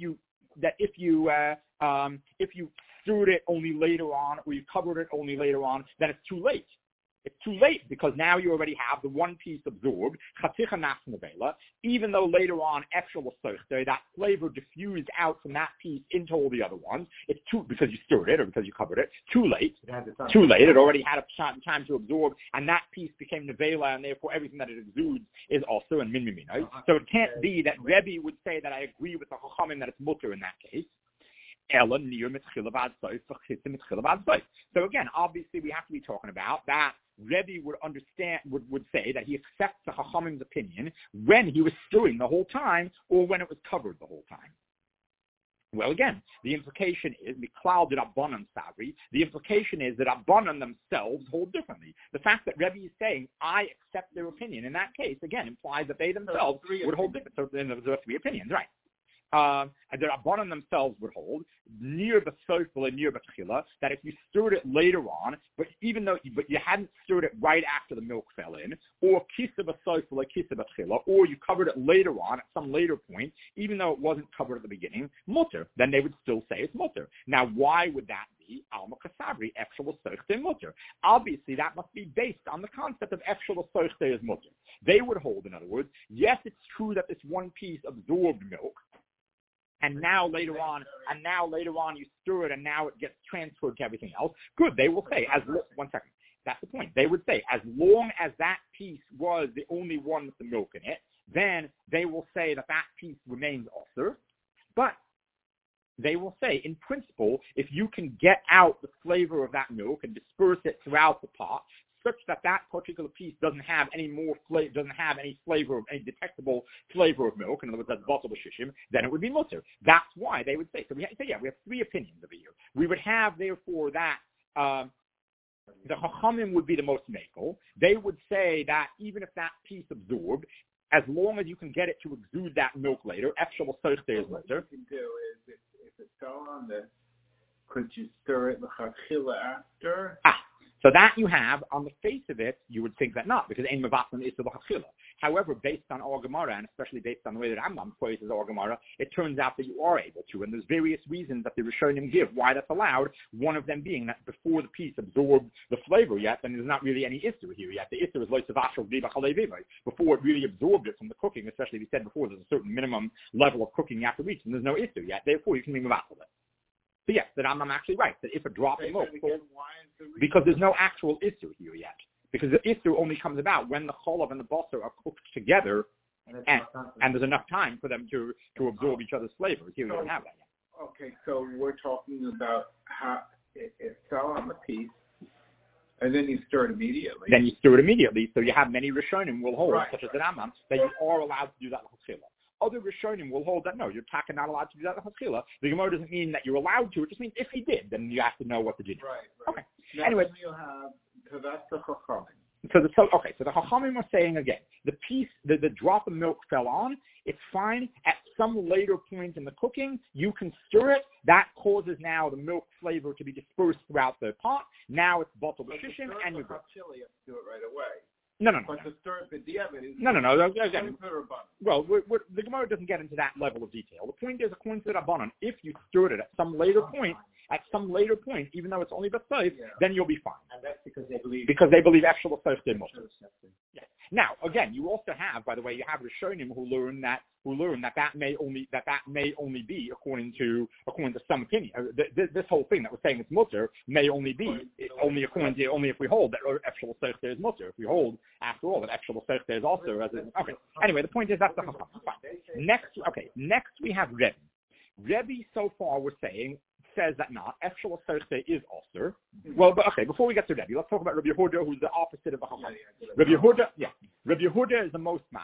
stirred it only later on, or you covered it only later on, then it's too late. It's too late because now you already have the one piece absorbed, even though later on, that flavor diffused out from that piece into all the other ones. It's because you stirred it or because you covered it. Too late. It already had a time to absorb, and that piece became nevela, and therefore everything that it exudes is also in min. So it can't be that Rebbe would say that I agree with the Chachamim that it's mutter in that case. So again, obviously we have to be talking about that Rebbe would say that he accepts the Chachamim's opinion when he was stirring the whole time or when it was covered the whole time. Well, again, the implication is, Miklal did Abbanan Sabri, the implication is that Abbanan themselves hold differently. The fact that Rebbe is saying, I accept their opinion, in that case, again, implies that they themselves would hold different. So then there are three opinions, right? And the Rabbanan themselves would hold near the Sofel and near the Tchila that if you stirred it later on, but you hadn't stirred it right after the milk fell in, or Kisa b'Sofel or Kisa b'Tchila, or you covered it later on at some later point, even though it wasn't covered at the beginning, mutter, then they would still say it's mutter. Now, why would that be? Alma Kasabri, Efshel Sochte mutter. Obviously, that must be based on the concept of Efshel Sochte is mutter. They would hold, in other words, yes, it's true that this one piece absorbed milk, and now later on you stir it, and now it gets transferred to everything else. Good, they will say, one second, that's the point. They would say, as long as that piece was the only one with the milk in it, then they will say that piece remains osur. But they will say, in principle, if you can get out the flavor of that milk and disperse it throughout the pot, such that particular piece doesn't have any flavor, any detectable flavor of milk, in other words, that's bottle b'shishim, then it would be mutter. That's why they would say. So we have three opinions over here. We would have, therefore, that the Chachamim would be the most makel. They would say that even if that piece absorbed, as long as you can get it to exude that milk later, efshel sochte is mutter. What you can do is, if it's still on this, could you stir it l'chachila after? So that you have, on the face of it, you would think that not, because ein mevatzim is the l'chachila. However, based on our Gemara, and especially based on the way that Rambam places our Gemara, it turns out that you are able to, and there's various reasons that the Rishonim give why that's allowed, one of them being that before the piece absorbed the flavor yet, then there's not really any issur here yet. The issur is like before it really absorbed it from the cooking, especially if you said before there's a certain minimum level of cooking you have to reach, and there's no issur yet, therefore you can be mevatzil it. So yes, that I'm actually right, that if a drop of milk, because there's no actual issur here yet. Because the issur only comes about when the cholav and the basar are cooked together, and there's enough time for them to absorb each other's flavors. Here we don't have that yet. Okay, so we're talking about how it fell on the piece, and then you stir it immediately. So you have many Rishonim will hold, such as the Rambam, that you are allowed to do that l'chachila. Other Rishonim will hold that no, you're not allowed to do that l'chachila. The Gemara doesn't mean that you're allowed to. It just means if he did, then you have to know what to do. Right. Okay. Now anyway, so that's the Chachamim. So the Chachamim are saying again, the piece, the drop of milk fell on. It's fine. At some later point in the cooking, you can stir it. That causes now the milk flavor to be dispersed throughout the pot. Now it's bottled shishim, and you go. You have to do it right away. No. But the stir it is No. Well, the Gemara doesn't get into that level of detail. The point is, according to the Rabbanan, if you stirred it at some later point, even though it's only b'soif, then you'll be fine. And that's because they believe actual b'soif did mutter. Yes. Now, again, you also have, by the way, you have Rishonim who learn that may only be according to some opinion. This whole thing that we're saying it's mutter may only be only if we hold that actual b'soif is mutter. If we hold, after all, that actual b'soif is also as a, okay. Anyway, the point is that's the Chacham. Next we have Rebbe. Rebbe so far we're saying says that not Efshel Sochte is osur. Well, but okay, before we get to Rebbe, let's talk about Rabbi Yehuda, who's the opposite of the Chacham. Rabbi Yehuda is the most machmer.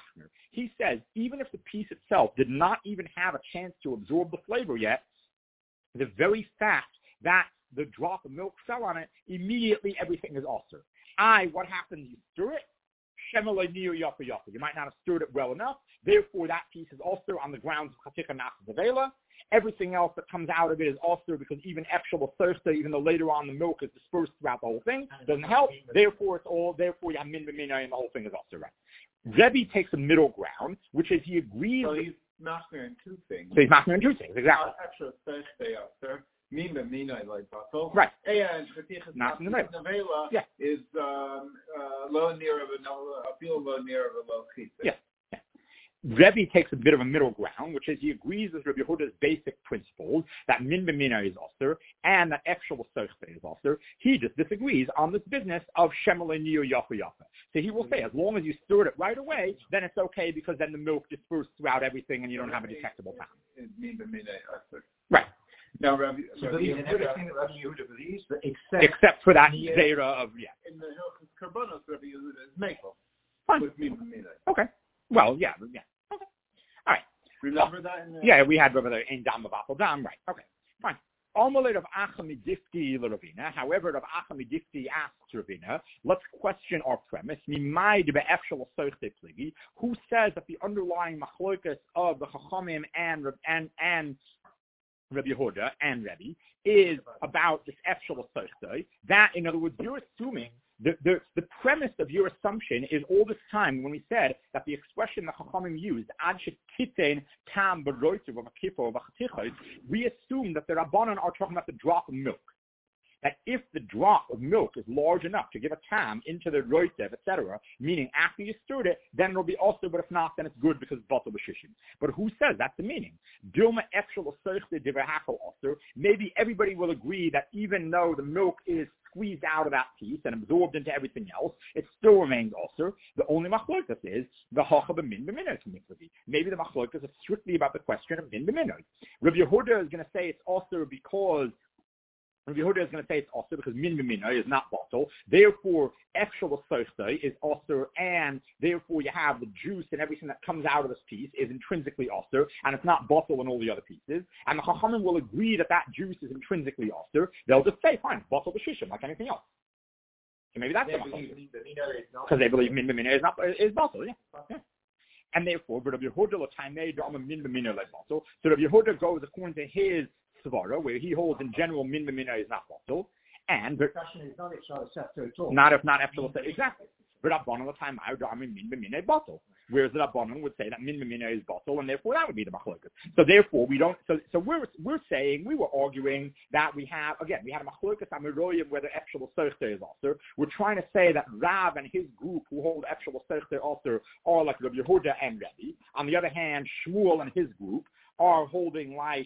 He says, even if the piece itself did not even have a chance to absorb the flavor yet, the very fact that the drop of milk fell on it, immediately everything is ulcer. What happens? You stir it. You might not have stirred it well enough. Therefore, that piece is ulcer on the grounds of chatika nachas avela. Everything else that comes out of it is ulcer because even efshel thirsta, even though later on the milk is dispersed throughout the whole thing, doesn't help. Therefore, you have min b'mina and the whole thing is ulcer. Right? Rebbe takes a middle ground, which is he agrees. So he's machmir in two things. So he's machmir in two things, exactly. Efshel thirsta ulcer. Min b'mina like batal. Right. And chatika nachas avela is low near of a feel low near of a low chitza. Yes. Rebbe takes a bit of a middle ground, which is he agrees with Rabbi Yehuda's basic principles that min b'mina is ulcer and that efshel seichte is ulcer. He just disagrees on this business of shemale niyo yafa yafa. So he will say, as long as you stir it right away, then it's okay because then the milk disperses throughout everything and you don't have a detectable time. Min b'mina ulcer. Right. Now, Rabbi everything that Rabbi Yehuda believes, except for that zera of in the Hilchos Karbonos, Rabbi Yehuda is mekel. Fine. With min b'mina. Okay. Well, yeah. Okay. All right. Remember that? We had over there in dam of apple dam. Right. Okay. Fine. Omelet of Achamidifti Ravina. However, Rav Achamidifti asks Ravina, let's question our premise. Who says that the underlying machlokas of the Chachamim and Rabbi Yehuda and Rebbe is about this efshel seichte. That, in other words, you're assuming the premise of your assumption is all this time when we said that the expression that Chachamim used, ad shekitein tam b'roitzu v'makifo v'chatichos, we assume that the Rabbanan are talking about the drop of milk. That if the drop of milk is large enough to give a tam into the roitev, etc., meaning after you stirred it, then it'll be also, but if not, then it's good because it's batal b'shishim. But who says that's the meaning? Dilma efshel seichte divrahakol ulcer. Maybe everybody will agree that even though the milk is squeezed out of that piece and absorbed into everything else, it still remains ulcer. The only machlokas is the hacha b'min b'minoi. Maybe the machlokas is strictly about the question of min b'minoi. Rabbi Yehuda is going to say it's ulcer because Rabbi Yehuda is going to say it's also because min b'mina is not bottle. Therefore, efshel seichte is also, and therefore you have the juice and everything that comes out of this piece is intrinsically also, and it's not bottle in all the other pieces. And the Chachamim will agree that that juice is intrinsically also. They'll just say, fine, bottle b'shishim, like anything else. So maybe that's because they believe min b'mina is bottle, yeah. And therefore, Rabbi Yehuda l'taimei da'ama min b'mina bottle. So Rabbi Yehuda goes according to his svara, where he holds in general min b'mina is not bottle, and discussion is not at all. Not efshel exactly. But Rabbanan l'taim da'ama min b'mina bottle, whereas the Rabbanan would say that min b'mina is bottle, and therefore that would be the machlokas. So therefore we don't. So we're saying we were arguing that we had a machlokas amiroyim whether efshel seichte is also. We're trying to say that Rav and his group who hold efshel seichte also are like Rabbi Yehuda and Rebbe. On the other hand, Shmuel and his group are holding like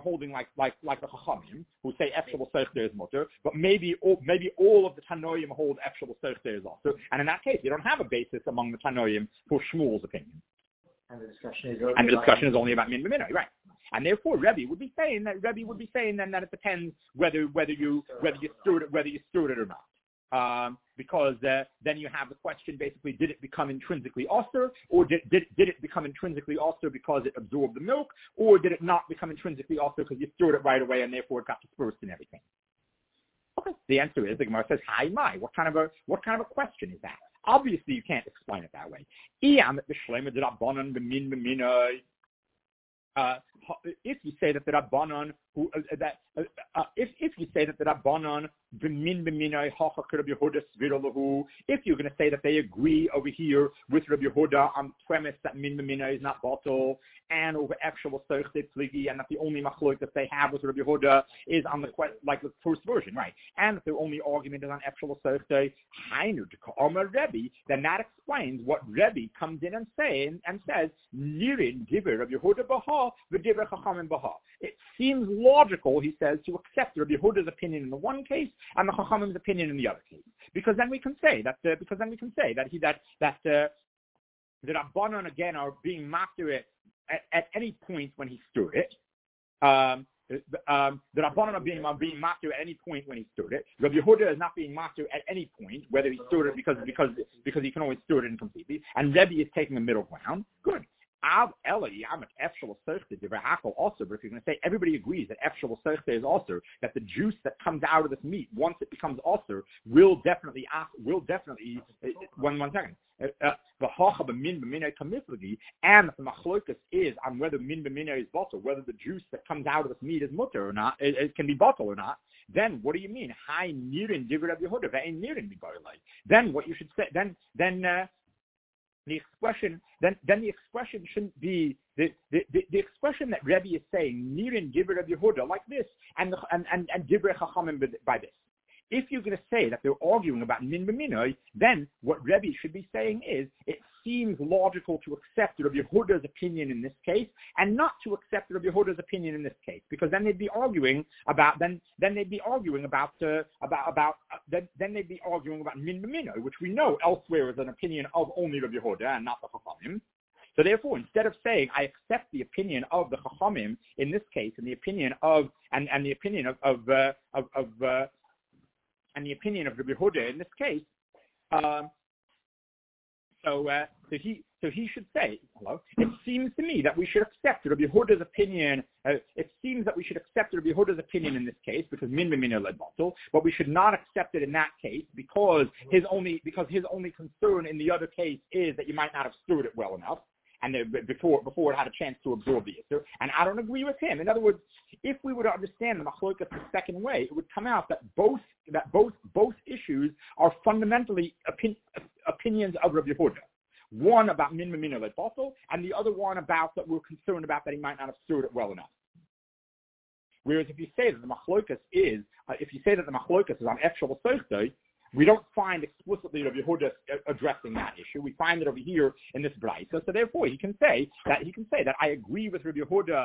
the Chachamim, who say efshel seichte is mutter, but maybe all of the Tanoim hold efshel seichte is also, and in that case, you don't have a basis among the Tanoim for Shmuel's opinion. And the discussion is only about min b'minoi, right? And therefore, Rebbe would be saying then that it depends whether you stirred it or not. Because then you have the question basically, did it become intrinsically ulcer, or did it become intrinsically ulcer because it absorbed the milk, or did it not become intrinsically ulcer because you stirred it right away and therefore it got dispersed and everything? Okay, the answer is the Gemara says, "Hi, my." What kind of a question is that? Obviously, you can't explain it that way. If you say that the Rabbanon if you say that the Rabbanon b'min b'minoi hacha Rabbi Yehuda svira lahu, if you're going to say that they agree over here with Rabbi Yehuda on the premise that min b'minoi is not bottle, and over efshel seichte tzligi, and that the only machlok that they have with Rabbi Yehuda is on the like the first version, right? And if their only argument is on efshel seichte, hainu d'ka'amar Rebbe, then that explains what Rebbe comes in and says nirin divrei Rabbi Yehuda baha v'divrei Chachamim baha. It seems logical, he says, to accept Rabbi Yehuda's opinion in the one case and the Chachamim's opinion in the other case, because then we can say that the Rabbanon again are being master it at any point when he stirred it. the Rabbanan are being master at any point when he stood it. Rabbi Yehuda is not being master at any point, whether he stood it because he can always steward it incompletely. And Rebbe is taking the middle ground. Good. Also, but if you're going to say everybody agrees that Efshel Seichte is also, that the juice that comes out of this meat, once it becomes also, will definitely, one second. The hocha b'min b'minay kamiflagi, and the machlokas is on whether min b'minay is bottle, whether the juice that comes out of this meat is mutter or not, it can be bottle or not. Then what do you mean? Hai nirin divrei Rabbi Yehuda ve'ein nirin mibarlei. Then what you should say? Then the expression shouldn't be the expression that Rebbe is saying nirin divrei Rabbi Yehuda like this and divrei chachamim by this. If you're going to say that they're arguing about min b'minoi, then what Rebbe should be saying is it seems logical to accept Rabbi Yehuda's opinion in this case and not to accept Rabbi Yehuda's opinion in this case, because then they'd be arguing about min b'minoi, which we know elsewhere is an opinion of only Rabbi Yehuda and not the Chachamim. So therefore, instead of saying I accept the opinion of the Chachamim in this case and the opinion of the opinion of Rabbi Yehuda in this case, so he should say, hello. It seems to me that we should accept Rabbi Yehuda's opinion. It seems that we should accept Rabbi Yehuda's opinion in this case because min b'minah led batul, but we should not accept it in that case because his only concern in the other case is that you might not have stewed it well enough. And before it had a chance to absorb the Yisur. And I don't agree with him. In other words, if we were to understand the Machlokas the second way, it would come out that both issues are fundamentally opinions of Rabbi Yehuda. One about min b'minah led batul, and the other one about that we're concerned about that he might not have stewed it well enough. Whereas if you say that the Machlokas is on Efshel Seichte, we don't find explicitly Rabbi Yehuda addressing that issue. We find it over here in this brayso. So therefore, he can say that I agree with Rabbi Yehuda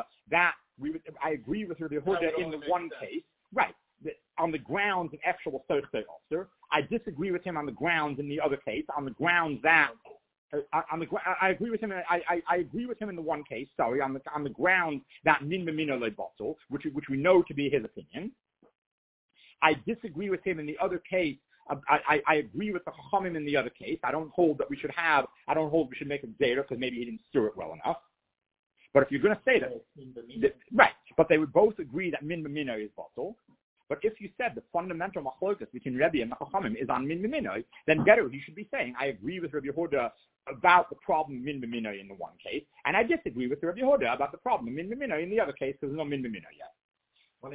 in the one case, right? On the grounds of Efshel Seichte also. I disagree with him on the grounds in the other case. On the grounds that I agree with him. I agree with him in the one case. Sorry, on the grounds that min b'minah led batul, which we know to be his opinion. I disagree with him in the other case. I agree with the Chachamim in the other case. I don't hold we should make a zera because maybe he didn't stir it well enough. But if you're going to say that, right, but they would both agree that min b'minah is batul. But if you said the fundamental machlokas between Rebbe and the Chachamim is on min b'minah, then better he should be saying I agree with Rabbi Yehuda about the problem min b'minah in the one case, and I disagree with Rabbi Yehuda about the problem min b'minah in the other case because there's no min b'minah yet. When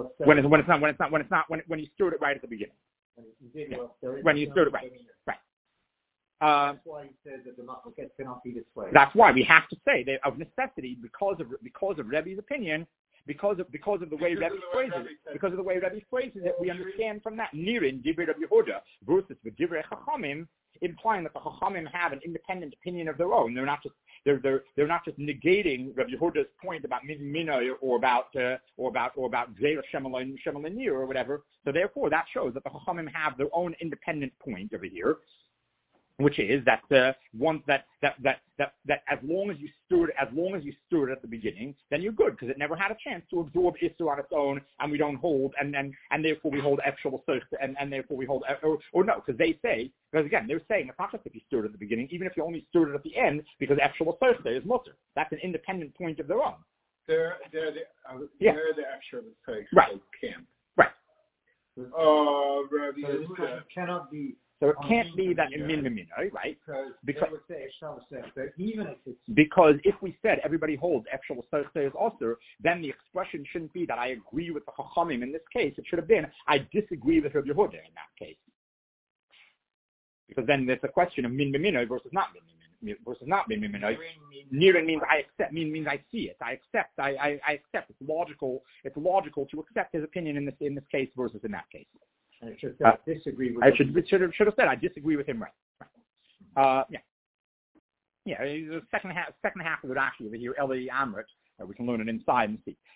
you stirred it right at the beginning. When you stirred it right. That's why he says that the machlokas cannot be this way. That's why we have to say that of necessity, because of Rebbe's opinion, because of the way Rebbe phrases it, we understand from that nirin divrei Rabbi Yehuda versus the divrei Chachamim, implying that the Chachamim have an independent opinion of their own. They're not just negating Rabbi Yehuda's point about min b'minah or about Zera Shemalin or whatever. So therefore, that shows that the Chachamim have their own independent point over here, which is that that as long as you stir it at the beginning, then you're good because it never had a chance to absorb Issur on its own, and we don't hold and therefore we hold Efshel Seichte and therefore we hold or no, because they're saying it's not just if you stir it at the beginning, even if you only stir it at the end, because Efshel Seichte is mutter. That's an independent point of their own. They're the Efshel Seichte camp. Right. Rabbi Yehuda cannot be. So it can't be that in min b'minah, right? Because if we said everybody holds Efshel Seichte is also, then the expression shouldn't be that I agree with the Chachamim in this case. It should have been I disagree with Rabbi Yehuda in that case. Because then there's a question of min b'minah versus not min b'minah. Nirin means I accept. Min means I see it. I accept. I accept. It's logical. It's logical to accept his opinion in this case versus in that case. And it should say I disagree with him. Should have said I disagree with him, right? The second half of the Rashi over here, Eli Amrit. We can learn it inside and see.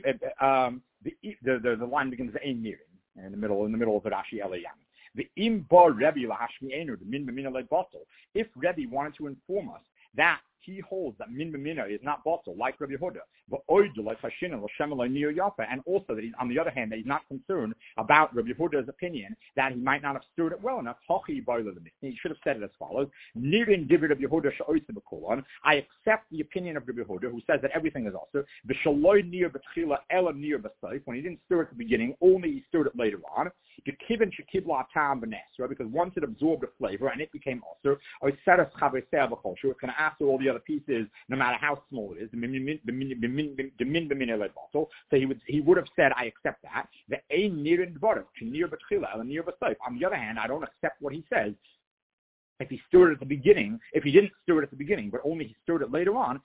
The line begins with ein nirin in the middle of the Rashi, Eli Amrit. The im bar Rebbe lahashmi'enu the min b'minah led batul. If Rebbe wanted to inform us that he holds that min b'mina is not bottle like Rabbi Yehuda, but oidul like Hashin and L'Shem Nir Yafa, and also that he's, on the other hand, that he's not concerned about Rabbi Yehuda's opinion that he might not have stirred it well enough. He should have said it as follows: Nirin Divir Rabbi Yehuda she'oitze b'kolon. I accept the opinion of Rabbi Yehuda, who says that everything is also v'shaloi nir b'tchila ela nir b'sayif. When he didn't stir it at the beginning, only he stirred it later on. Gekivin shekibla tam b'nesra, because once it absorbed the flavor and it became also oiseres chaveiseh b'chol. It's going to after all the other pieces, no matter how small it is. So he would have said, I accept that. On the other hand, I don't accept what he says. If he stirred it at the beginning, if he didn't stir it at the beginning, but only he stirred it later on,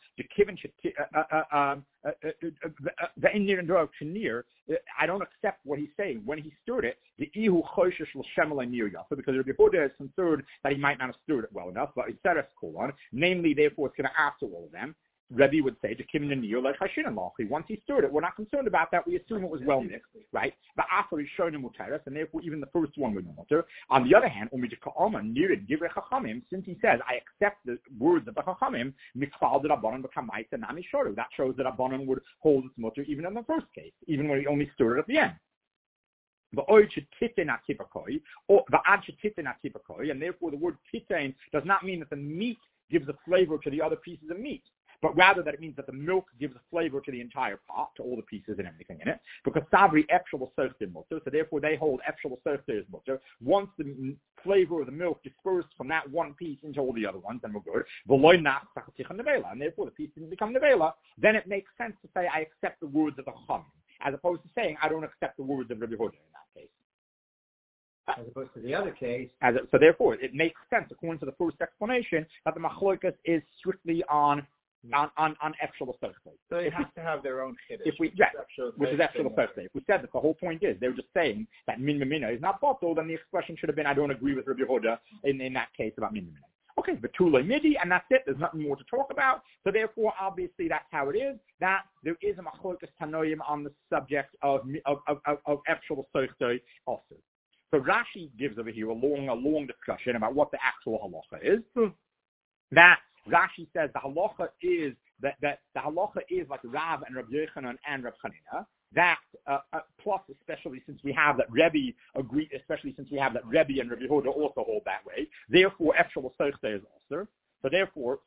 I don't accept what he's saying. When he stirred it, the ihu choshesh l'shemelei nir yafa, because Rabbi Yehuda is concerned that he might not have stirred it well enough, but he said kolon, namely, therefore, it's going to after all of them. Rabbi would say, once he stirred it, we're not concerned about that. We assume it was well mixed, right? But after he's shown him mutaris, and therefore even the first one would mutter. On the other hand, since he says, I accept the words of the Chachamim, that shows that Rabbanan would hold its mutter even in the first case, even when he only stirred it at the end. And therefore the word titain does not mean that the meat gives a flavor to the other pieces of meat, but rather that it means that the milk gives a flavor to the entire pot, to all the pieces and everything in it. Because sabri efshel l'sochter mutter, so therefore they hold efshel l'sochter is mutter. Once the flavor of the milk dispersed from that one piece into all the other ones, then we're good. And therefore the piece didn't become nevela. Then it makes sense to say I accept the words of the Chachamim, as opposed to saying I don't accept the words of Rabbi Yehuda in that case. As opposed to the other case. So therefore, it makes sense, according to the first explanation, that the machlokas is strictly on efshel l'sochter. So they have to have their own chiddush. Which is efshel l'sochter. If we said that the whole point is, they were just saying that min b'mina is not bottle, then the expression should have been, I don't agree with Rabbi Yehuda in that case about min b'mina. Okay, but Betula Midi, and that's it. There's nothing more to talk about. So therefore, obviously, that's how it is. That there is a machlokas tanoim on the subject of efshel l'sochter also. So Rashi gives over here a long discussion about what the actual halacha is. That Rashi says the halacha is that the halacha is like Rav and Rabbi Yochanan and Rabbi Chanina. That plus, especially since we have that Rebbe agree, especially since we have that Rebbe and Rabbi Yehuda also hold that way. Therefore, efshel l'sochter is also. So therefore,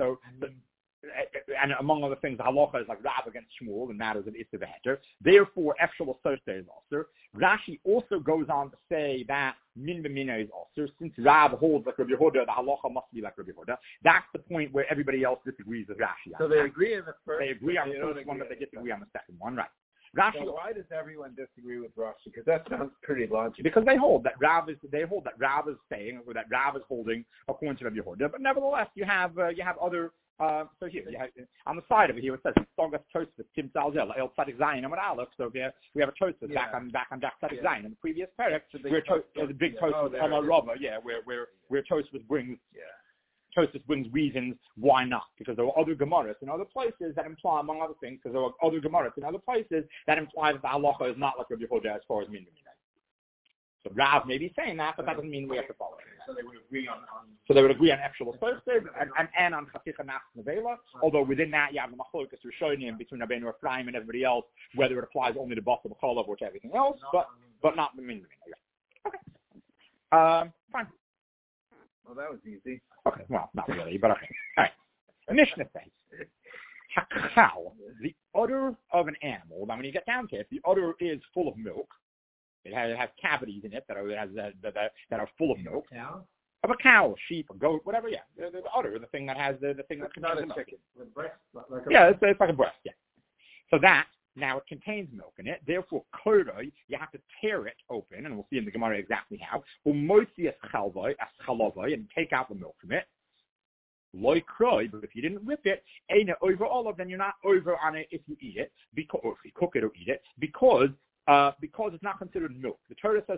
and among other things, the halacha is like Rav against Shmuel in matters of Issa v'Heter. Therefore, efshel l'sochter is also. Rashi also goes on to say that min b'mina is also. Since Rav holds like Rabbi Yehuda, the halacha must be like Rabbi Yehuda. That's the point where everybody else disagrees with Rashi. So they agree on the first. They agree on the first one, but they disagree on the second one, right? Rashi, so why does everyone disagree with Rashi? Because that sounds pretty logical. Because they hold that Rav is saying, or that Rav is holding according to Rabbi Yehuda. But nevertheless, you have other. So here, on the side of it, here it says Stogas Tosfos Tim Zalzel El Tzadik Zayin Amar Aleph. So we have a Tosfos back on Tzadik Zayin in the previous parak. Where the big Tosfos Amar Rava, where Tosfos brings. Tosfos brings reasons why not, because there are other Gemaras in other places that imply, among other things, because there are other Gemaras in other places that imply that the halacha is not like Rabbi Yehuda as far as min b'mina. So Rav may be saying that, but that doesn't mean we have to follow it. So they would agree on. So they would agree on efshel l'sochter and on chaticha nas nevela. Although within that you have the machlokas rishonim between Rabbeinu Ephraim and everybody else, whether it applies only to basar b'cholav or to everything else, but not min b'mina. Okay. Fine. Well, that was easy. Okay, well, not really, but okay. All right. The Mishnah says, Hakal, the udder of an animal. Now, when you get down to it, the udder is full of milk. It has cavities in it that are full of milk. Of a cow, a sheep, a goat, whatever. Yeah, the udder, the thing that has the thing that not a chicken. With breast, it's like a breast. Yeah. So that. Now, it contains milk in it. Therefore, kurdoi, you have to tear it open, and we'll see in the Gemara exactly how. Umoitzi es chalavoi, and take out the milk from it. Loi kroi, but if you didn't rip it, eina over all of, then you're not over on it if you eat it, or if you cook it or eat it, because it's not considered milk. The Torah says,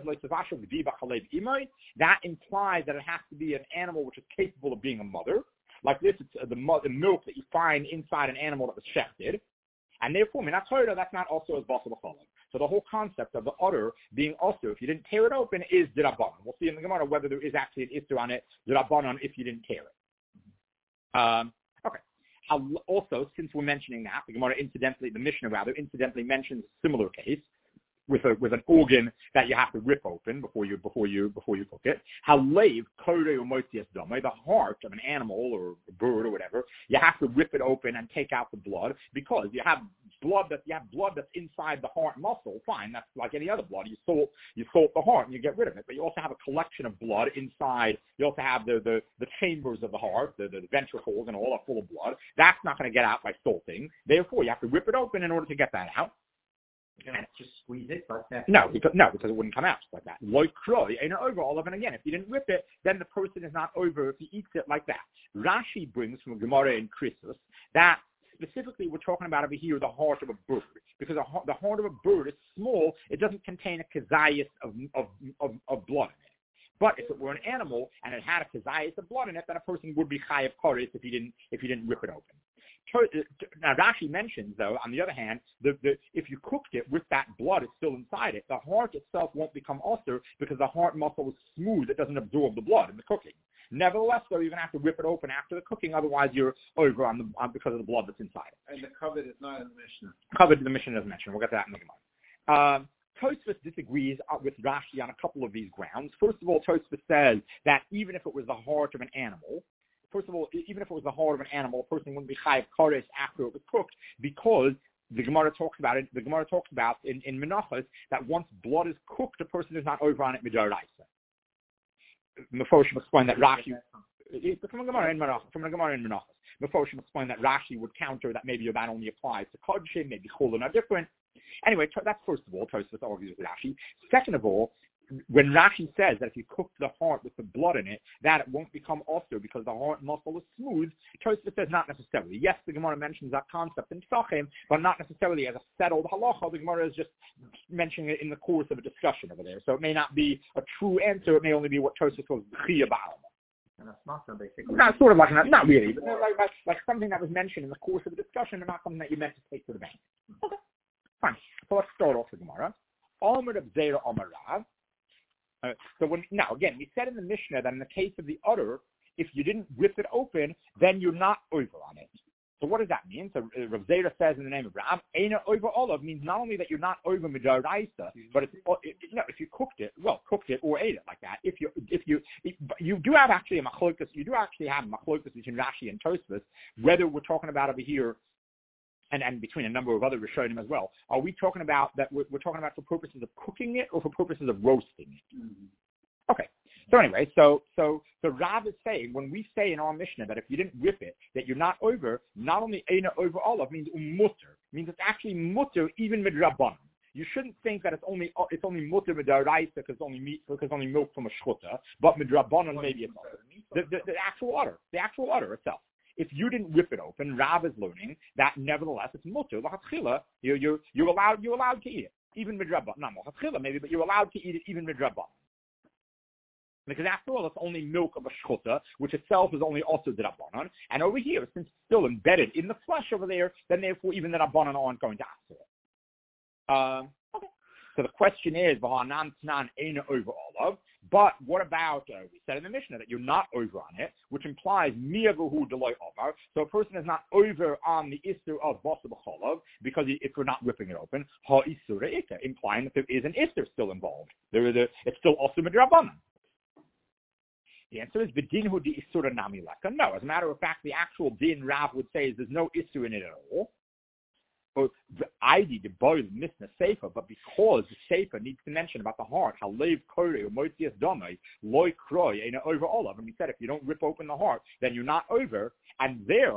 that implies that it has to be an animal which is capable of being a mother. Like this, it's the milk that you find inside an animal that was shechted. And therefore, minat Torah, that's not also as basar b'cholav. So the whole concept of the udder being also, if you didn't tear it open, is d'Rabbanan. We'll see in the Gemara whether there is actually an issur on it, d'Rabbanan, if you didn't tear it. also, since we're mentioning that, the Gemara the Mishnah incidentally mentions a similar case with an organ that you have to rip open before you cook it. Halev korei u'motzias damai, the heart of an animal or a bird or whatever, you have to rip it open and take out the blood because you have blood that's inside the heart muscle. Fine, that's like any other blood. You salt the heart and you get rid of it, but you also have a collection of blood inside. You also have the chambers of the heart, the ventricles and all are full of blood. That's not going to get out by salting. Therefore, you have to rip it open in order to get that out. You can't just squeeze it like that. No, because it wouldn't come out just like that. Loi kroi ain't over all of it. And again, if you didn't rip it, then the person is not over if he eats it like that. Rashi brings from Gemara in Christus that specifically we're talking about over here the heart of a bird, because the heart of a bird is small. It doesn't contain a kazayas of blood in it. But if it were an animal and it had a kazayas of blood in it, then a person would be chayav koris if he didn't rip it open. Now Rashi mentions, though, on the other hand, if you cooked it with that blood, it's still inside it. The heart itself won't become ulcer because the heart muscle is smooth; it doesn't absorb the blood in the cooking. Nevertheless, though, you're going to have to rip it open after the cooking, otherwise you're over on because of the blood that's inside it. And the covet is not in the Mishnah. Covet in the Mishnah doesn't mention. We'll get to that in a moment. Tosfos disagrees with Rashi on a couple of these grounds. First of all, Tosfos says that even if it was the heart of an animal, a person wouldn't be chayav kodesh after it was cooked, because the Gemara talks about it. The Gemara talks about in Menachos that once blood is cooked, a person is not over on it midaraisa. Mefoshim explained that Rashi from the Gemara in Menachos. Mefoshim explained that Rashi would counter that maybe that only applies to kodshim, maybe chulin are different. Anyway, that's first of all. Tosfos argues with Rashi. Second of all, when Rashi says that if you cook the heart with the blood in it, that it won't become ulcer because the heart muscle is smooth, Tosfos says not necessarily. Yes, the Gemara mentions that concept in Pesachim, but not necessarily as a settled halacha. The Gemara is just mentioning it in the course of a discussion over there. So it may not be a true answer. It may only be what Tosfos calls chiyah ba'alma. And that's not so basically. Not sort of like not really, but like something that was mentioned in the course of a discussion, and not something that you meant to take to the bank. Okay, fine. So let's start off with Gemara. Almar of Zera Amar Rav. Now again, we said in the Mishnah that in the case of the udder, if you didn't rip it open, then you're not over on it. So what does that mean? So Rav Zera says in the name of Rav, Eina over olav means not only that you're not over midaraisa, but if you cooked it or ate it like that. If you do have actually a machlokas, between Rashi and Tosfos, whether we're talking about over here. And between a number of other Rishonim as well, are we talking about that? We're talking about for purposes of cooking it or for purposes of roasting it? Mm-hmm. Okay. So anyway, so Rav is saying when we say in our Mishnah that if you didn't rip it, that you're not over. Not only eina over olav means mutter, means it's actually mutter even midrabanan. You shouldn't think that it's only mutter midaraisa because only milk from a shchuta, but midrabanan maybe it's also the actual udder itself. If you didn't rip it open, Rav is learning that nevertheless it's mutter. L'chatchila, you're allowed to eat it, even midrabanan. Not l'chatchila maybe, but you're allowed to eat it even midrabanan. Because after all, it's only milk of a shchuta, which itself is only also the rabbanon. And over here, since it's still embedded in the flesh over there, then therefore even the rabbanon aren't going to ask for it. Okay. So the question is, v'hanan tnan eina over olav. But what about, we said in the Mishnah that you're not over on it, which implies miyavuhu deloy over. So a person is not over on the issur of basa b'cholav because if we're not ripping it open, ha issur ita, implying that there is an issur still involved. It's still also midrabanan. The answer is v'dinhu di issura nami leka. No, as a matter of fact, the actual din Rav would say is there's no issur in it at all. The boil misna sefer, but because the sefer needs to mention about the heart, how leiv korei or moitzias damai loy kroi ain't over olav, and we said if you don't rip open the heart, then you're not over. And there,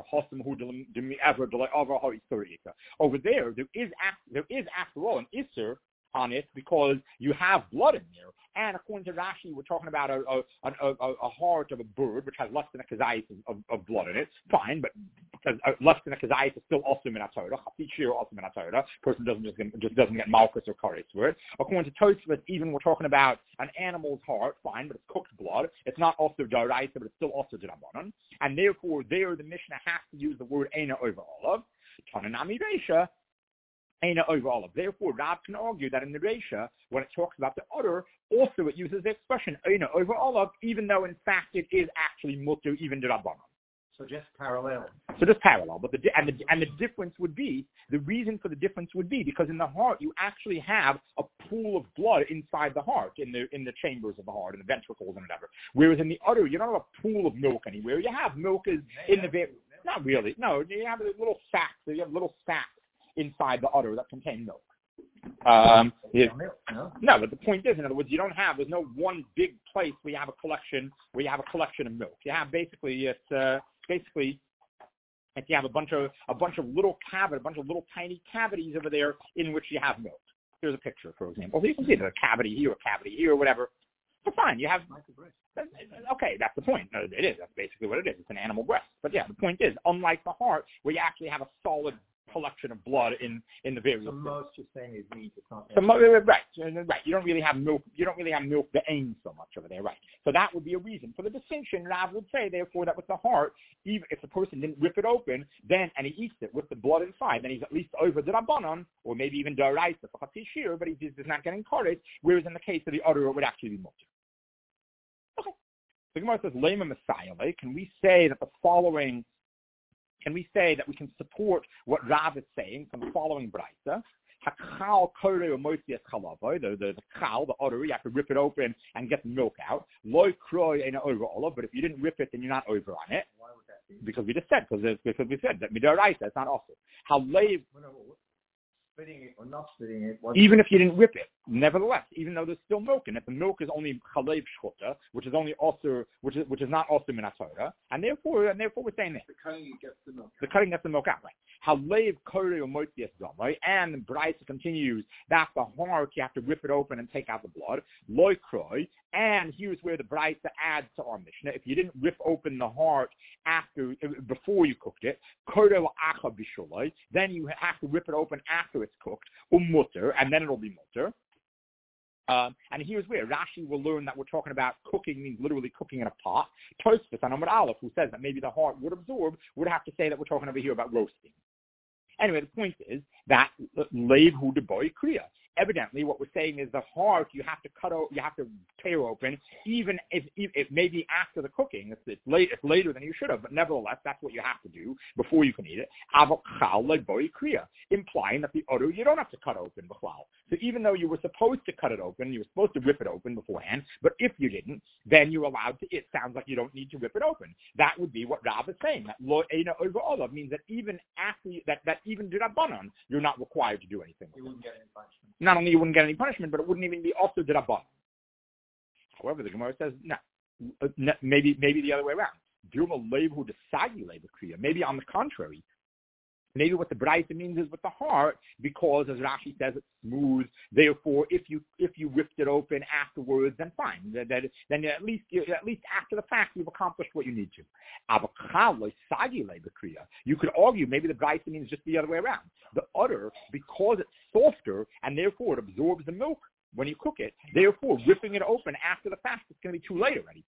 over there is after all an issur on it because you have blood in there. And according to Rashi, we're talking about a heart of a bird which has less than a kazayis of blood in it. Fine, but because less than a kazayis is still also min haTorah. Chatzit also min haTorah. Person doesn't get malchus or kares for it. According to Tosfos, even we're talking about an animal's heart. Fine, but it's cooked blood. It's not also daraisa, but it's still also d'Rabbanan. And therefore, there the Mishnah has to use the word eina over olav. Tananami reisha. Eina over olav. Therefore, Rav can argue that in the Reisha, when it talks about the udder, also it uses the expression eina over olav, even though in fact it is actually mutter even d'Rabbanan. So just parallel. But the difference would be, the reason for the difference would be because in the heart you actually have a pool of blood inside the heart, in the chambers of the heart, in the ventricles and whatever. Whereas in the udder you don't have a pool of milk anywhere. You have milk is in the not really. No, you have little sacs. You have little sacs inside the udder that contain milk. No, but the point is, in other words, there's no one big place where you have a collection of milk. You have basically you have a bunch of little tiny cavities over there in which you have milk. Here's a picture, for example. So you can see there's a cavity here, whatever. But fine, you have. Okay, that's the point. No, it is. That's basically what it is. It's an animal breast. But yeah, the point is, unlike the heart, where you actually have a solid collection of blood in the various. The most you're saying is meat. It's not. Right. You don't really have milk. The aim so much over there, right? So that would be a reason for the distinction. Rav would say, therefore, that with the heart, even if the person didn't rip it open, and he eats it with the blood inside, then he's at least over the Rabbanon, or maybe even Daraisa for Chatzis Shir, but he's not getting encouraged. Whereas in the case of the udder, it would actually be mutter. Okay. So Gemara says, Lema Messiah. Can we say that we can support what Rav is saying from the following brayta? Hakal kore u'moitzias chalav. The chal, the udder, you have to rip it open and get the milk out. Lo kroi eina over olav. But if you didn't rip it, then you're not over on it. Why would that be? Because we just said, because we said that midaraisa, it's not also. Halev. Splitting it or not splitting it. Even if you didn't rip it, nevertheless, even though there's still milk in it, the milk is only chalev shchuta, which is only also, which is not also minatora, and therefore we're saying this. The cutting gets the milk. The cutting gets the milk out, right? Halev kore u'moitzias damai, and the brayta continues that the heart you have to rip it open and take out the blood. Loi kroi, and here's where the brayta adds to our Mishnah. If you didn't rip open the heart before you cooked it, kore acha bishulai, then you have to rip it open after it's cooked, mutter, and then it'll be mutter. And here's where Rashi will learn that we're talking about cooking means literally cooking in a pot. Tosfos on Amud Aleph, who says that maybe the heart would absorb, would have to say that we're talking over here about roasting. Anyway, the point is that leiv hu deboy kriya. Evidently, what we're saying is the heart you have to tear open, even if maybe after the cooking. It's later than you should have, but nevertheless, that's what you have to do before you can eat it. Avokal leiboy kriya, implying that the udder you don't have to cut open b'chlal. So even though you were supposed to cut it open, you were supposed to rip it open beforehand, but if you didn't, then you're allowed to. It sounds like you don't need to rip it open. That would be what Rav is saying. That lo eina over olav means that even after that even d'Rabbanan, you're not required to do anything. You wouldn't get any punishment. Not only you wouldn't get any punishment, but it wouldn't even be also d'Rabbanan. However, the Gemara says no. Maybe the other way around. Maybe on the contrary. Maybe what the brayta means is with the heart, because as Rashi says, it's smooth. Therefore, if you ripped it open afterwards, then fine. Then at least after the fact, you've accomplished what you need to. You could argue maybe the brayta means just the other way around. The udder, because it's softer and therefore it absorbs the milk when you cook it. Therefore, ripping it open after the fact, it's going to be too late already.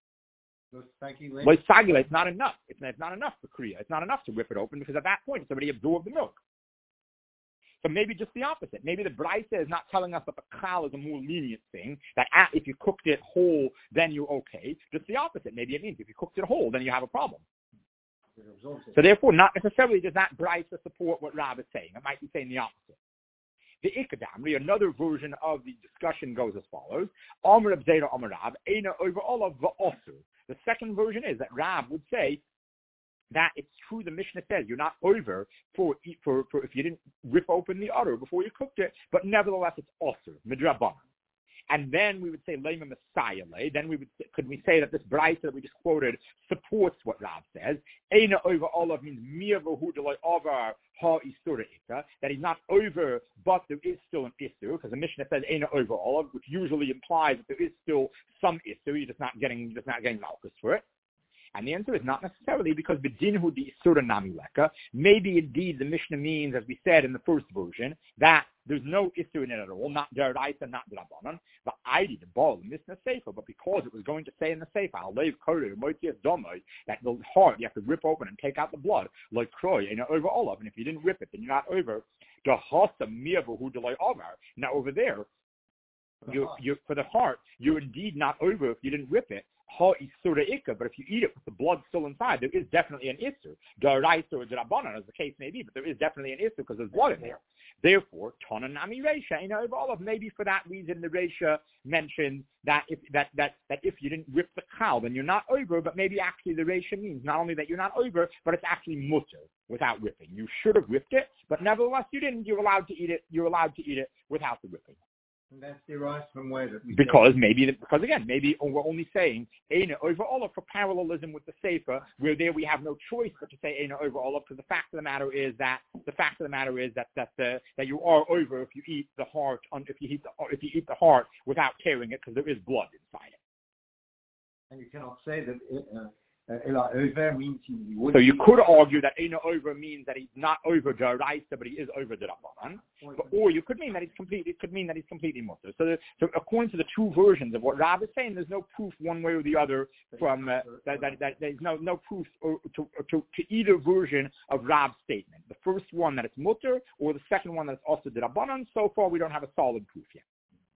It's not enough. It's not enough for kriya. It's not enough to rip it open because at that point it's already absorbed the milk. So maybe just the opposite. Maybe the brayta is not telling us that the chal is a more lenient thing, that if you cooked it whole, then you're okay. Just the opposite. Maybe it means if you cooked it whole, then you have a problem. So therefore, not necessarily does that brayta support what Rav is saying. It might be saying the opposite. The Ikadamri, another version of the discussion goes as follows. Amr Abzeda Amr Rav, Eina over all of Va'osur. The second version is that Rav would say that it's true the Mishnah says you're not over for if you didn't rip open the udder before you cooked it, but nevertheless it's osur, midrabanan. And then we would say Lema Messiah. Then could we say that this brayta that we just quoted supports what Rav says? Eina over olav means miyavu delay over ha isura ita, that he's not over, but there is still an issue, because the Mishnah says Eina over olav, which usually implies that there is still some issue. You're just not getting malchus for it. And the answer is not necessarily, because b'dinhu di isura nami leka. Maybe indeed the Mishnah means, as we said in the first version, that there's no issue in it at all, not deraisa, not d'Rabbanan. But I did the ball in Mishnah Sefer, but because it was going to say in the Sefer, Halev kore moitzias damai, that the heart you have to rip open and take out the blood, like kroy, and over olav. And if you didn't rip it, then you're not over. Dahasa miyavu delay over. Now over there, you for the heart, you're indeed not over if you didn't rip it. ha isura ikka, but if you eat it with the blood still inside, there is definitely an isur. Daraisa or drabanan, as the case may be, but there is definitely an isur because there's blood in there. Therefore, Tana Nami Reisha, over all of maybe for that reason the Reisha mentioned that if you didn't rip the cow, then you're not over, but maybe actually the Reisha means not only that you're not over, but it's actually mutter without ripping. You should have ripped it, but nevertheless you didn't. You're allowed to eat it. You're allowed to eat it without the ripping. And that's derived from where that we because again, maybe we're only saying Eina over Olav for parallelism with the Sefer, where there we have no choice but to say Eina over Olav, because the fact of the matter is that you are over if you eat the heart if you eat the heart without tearing it, because there is blood inside it. And you cannot say that Ela over means he would. So you could argue that Eina over means that he's not over Daraisa, but he is over the Rabbanan. Or you could mean that he's completely mutter. So according to the two versions of what Rav is saying, there's no proof one way or the other from that there's no proof to either version of Rav's statement. The first one that it's mutter, or the second one that it's also the Rabbanan. So far, we don't have a solid proof yet.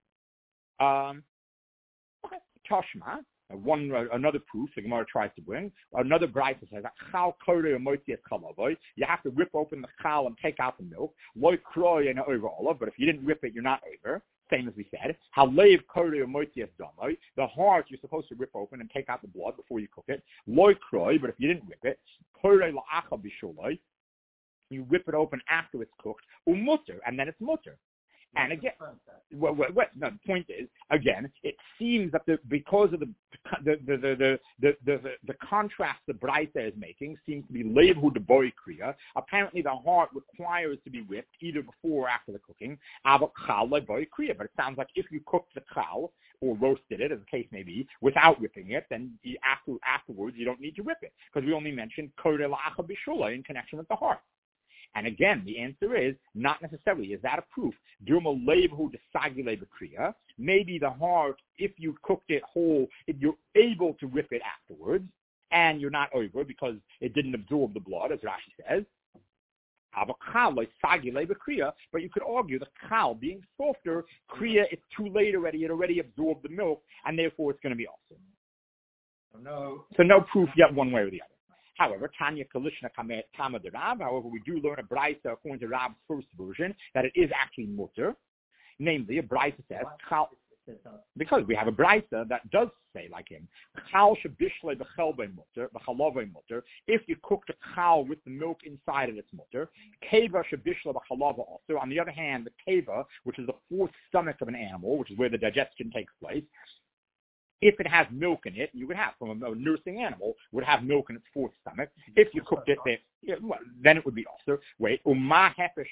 Okay, Tashma. Another proof the Gemara tries to bring. Another brayta says that chal korei or moitzias chalav. You have to rip open the chal and take out the milk. Loy kroi and over olive, but if you didn't rip it, you're not over. Same as we said. Halev korei or moitzias damoi. The heart you're supposed to rip open and take out the blood before you cook it. Loy kroi, but if you didn't rip it, korei la'acha bishuloi. You rip it open after it's cooked. Umutter, and then it's mutter. And again, the point is, again, it seems that because of the contrast the Braita is making seems to be levu de boi kriya. Apparently, the heart requires to be ripped either before or after the cooking. But it sounds like if you cooked the chal or roasted it, as the case may be, without ripping it, then afterwards you don't need to rip it, because we only mentioned korei la'acha bishula in connection with the heart. And again, the answer is not necessarily. Is that a proof? Maybe the heart, if you cooked it whole, you're able to rip it afterwards, and you're not over because it didn't absorb the blood, as Rashi says. But you could argue the chal being softer, kriya, it's too late already. It already absorbed the milk, and therefore it's going to be awesome. So no proof yet one way or the other. However, Tanya Kalishna Kama de Rav. However, we do learn a brayta according to Rav's first version that it is actually mutter. Namely, a brayta says because we have a brayta that does say like him. If you cook the chal with the milk inside it, it's mutter. Keva shebishla b'chalava also. On the other hand, the keva, which is the fourth stomach of an animal, which is where the digestion takes place. If it has milk in it, you would have, from a nursing animal, would have milk in its fourth stomach. If you cooked it, then it would be also. Wait, what's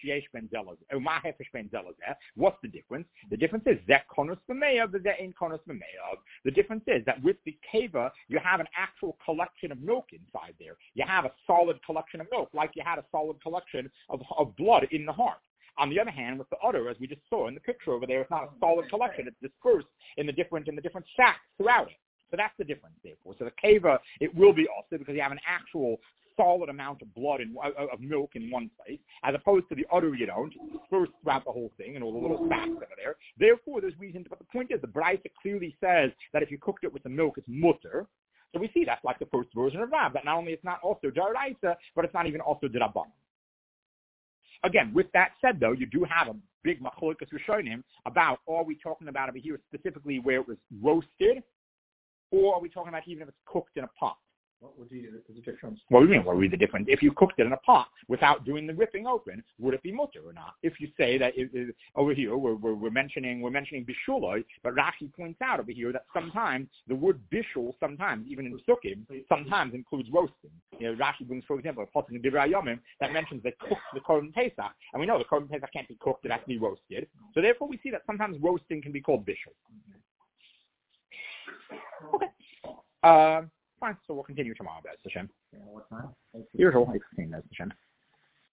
the difference? The difference is that konus b'meyav, but that ain't konus b'meyav. The difference is that with the keva, you have an actual collection of milk inside there. You have a solid collection of milk, like you had a solid collection of blood in the heart. On the other hand, with the udder, as we just saw in the picture over there, it's not a solid collection. It's dispersed in the different sacks throughout it. So that's the difference, therefore. So the keva, it will be also because you have an actual solid amount of blood of milk in one place, as opposed to the udder you don't. It's dispersed throughout the whole thing and all the little sacks over there. Therefore, there's reason but the point is, the Braita clearly says that if you cooked it with the milk, it's mutter. So we see that's like the first version of Rav, that not only it's not also Daraisa, but it's not even also D'Rabbanan. Again, with that said, though, you do have a big machlokas rishonim about, are we talking about over here specifically where it was roasted, or are we talking about even if it's cooked in a pot? What would be the difference? What do you mean, what would be the difference? If you cooked it in a pot without doing the ripping open, would it be mutter or not? If you say that over here, we're mentioning bishuloi, but Rashi points out over here that sometimes the word bishul, sometimes, even in Sukkim, sometimes includes roasting. Rashi brings, for example, a pasuk in Divrei Yomim that mentions they cooked the Korban Pesach, and we know the Korban Pesach can't be cooked, it has to be roasted. So therefore we see that sometimes roasting can be called bishul. Okay. Fine, so we'll continue tomorrow, Bez Hashem. What time? Usual, 8:15, Bez Hashem.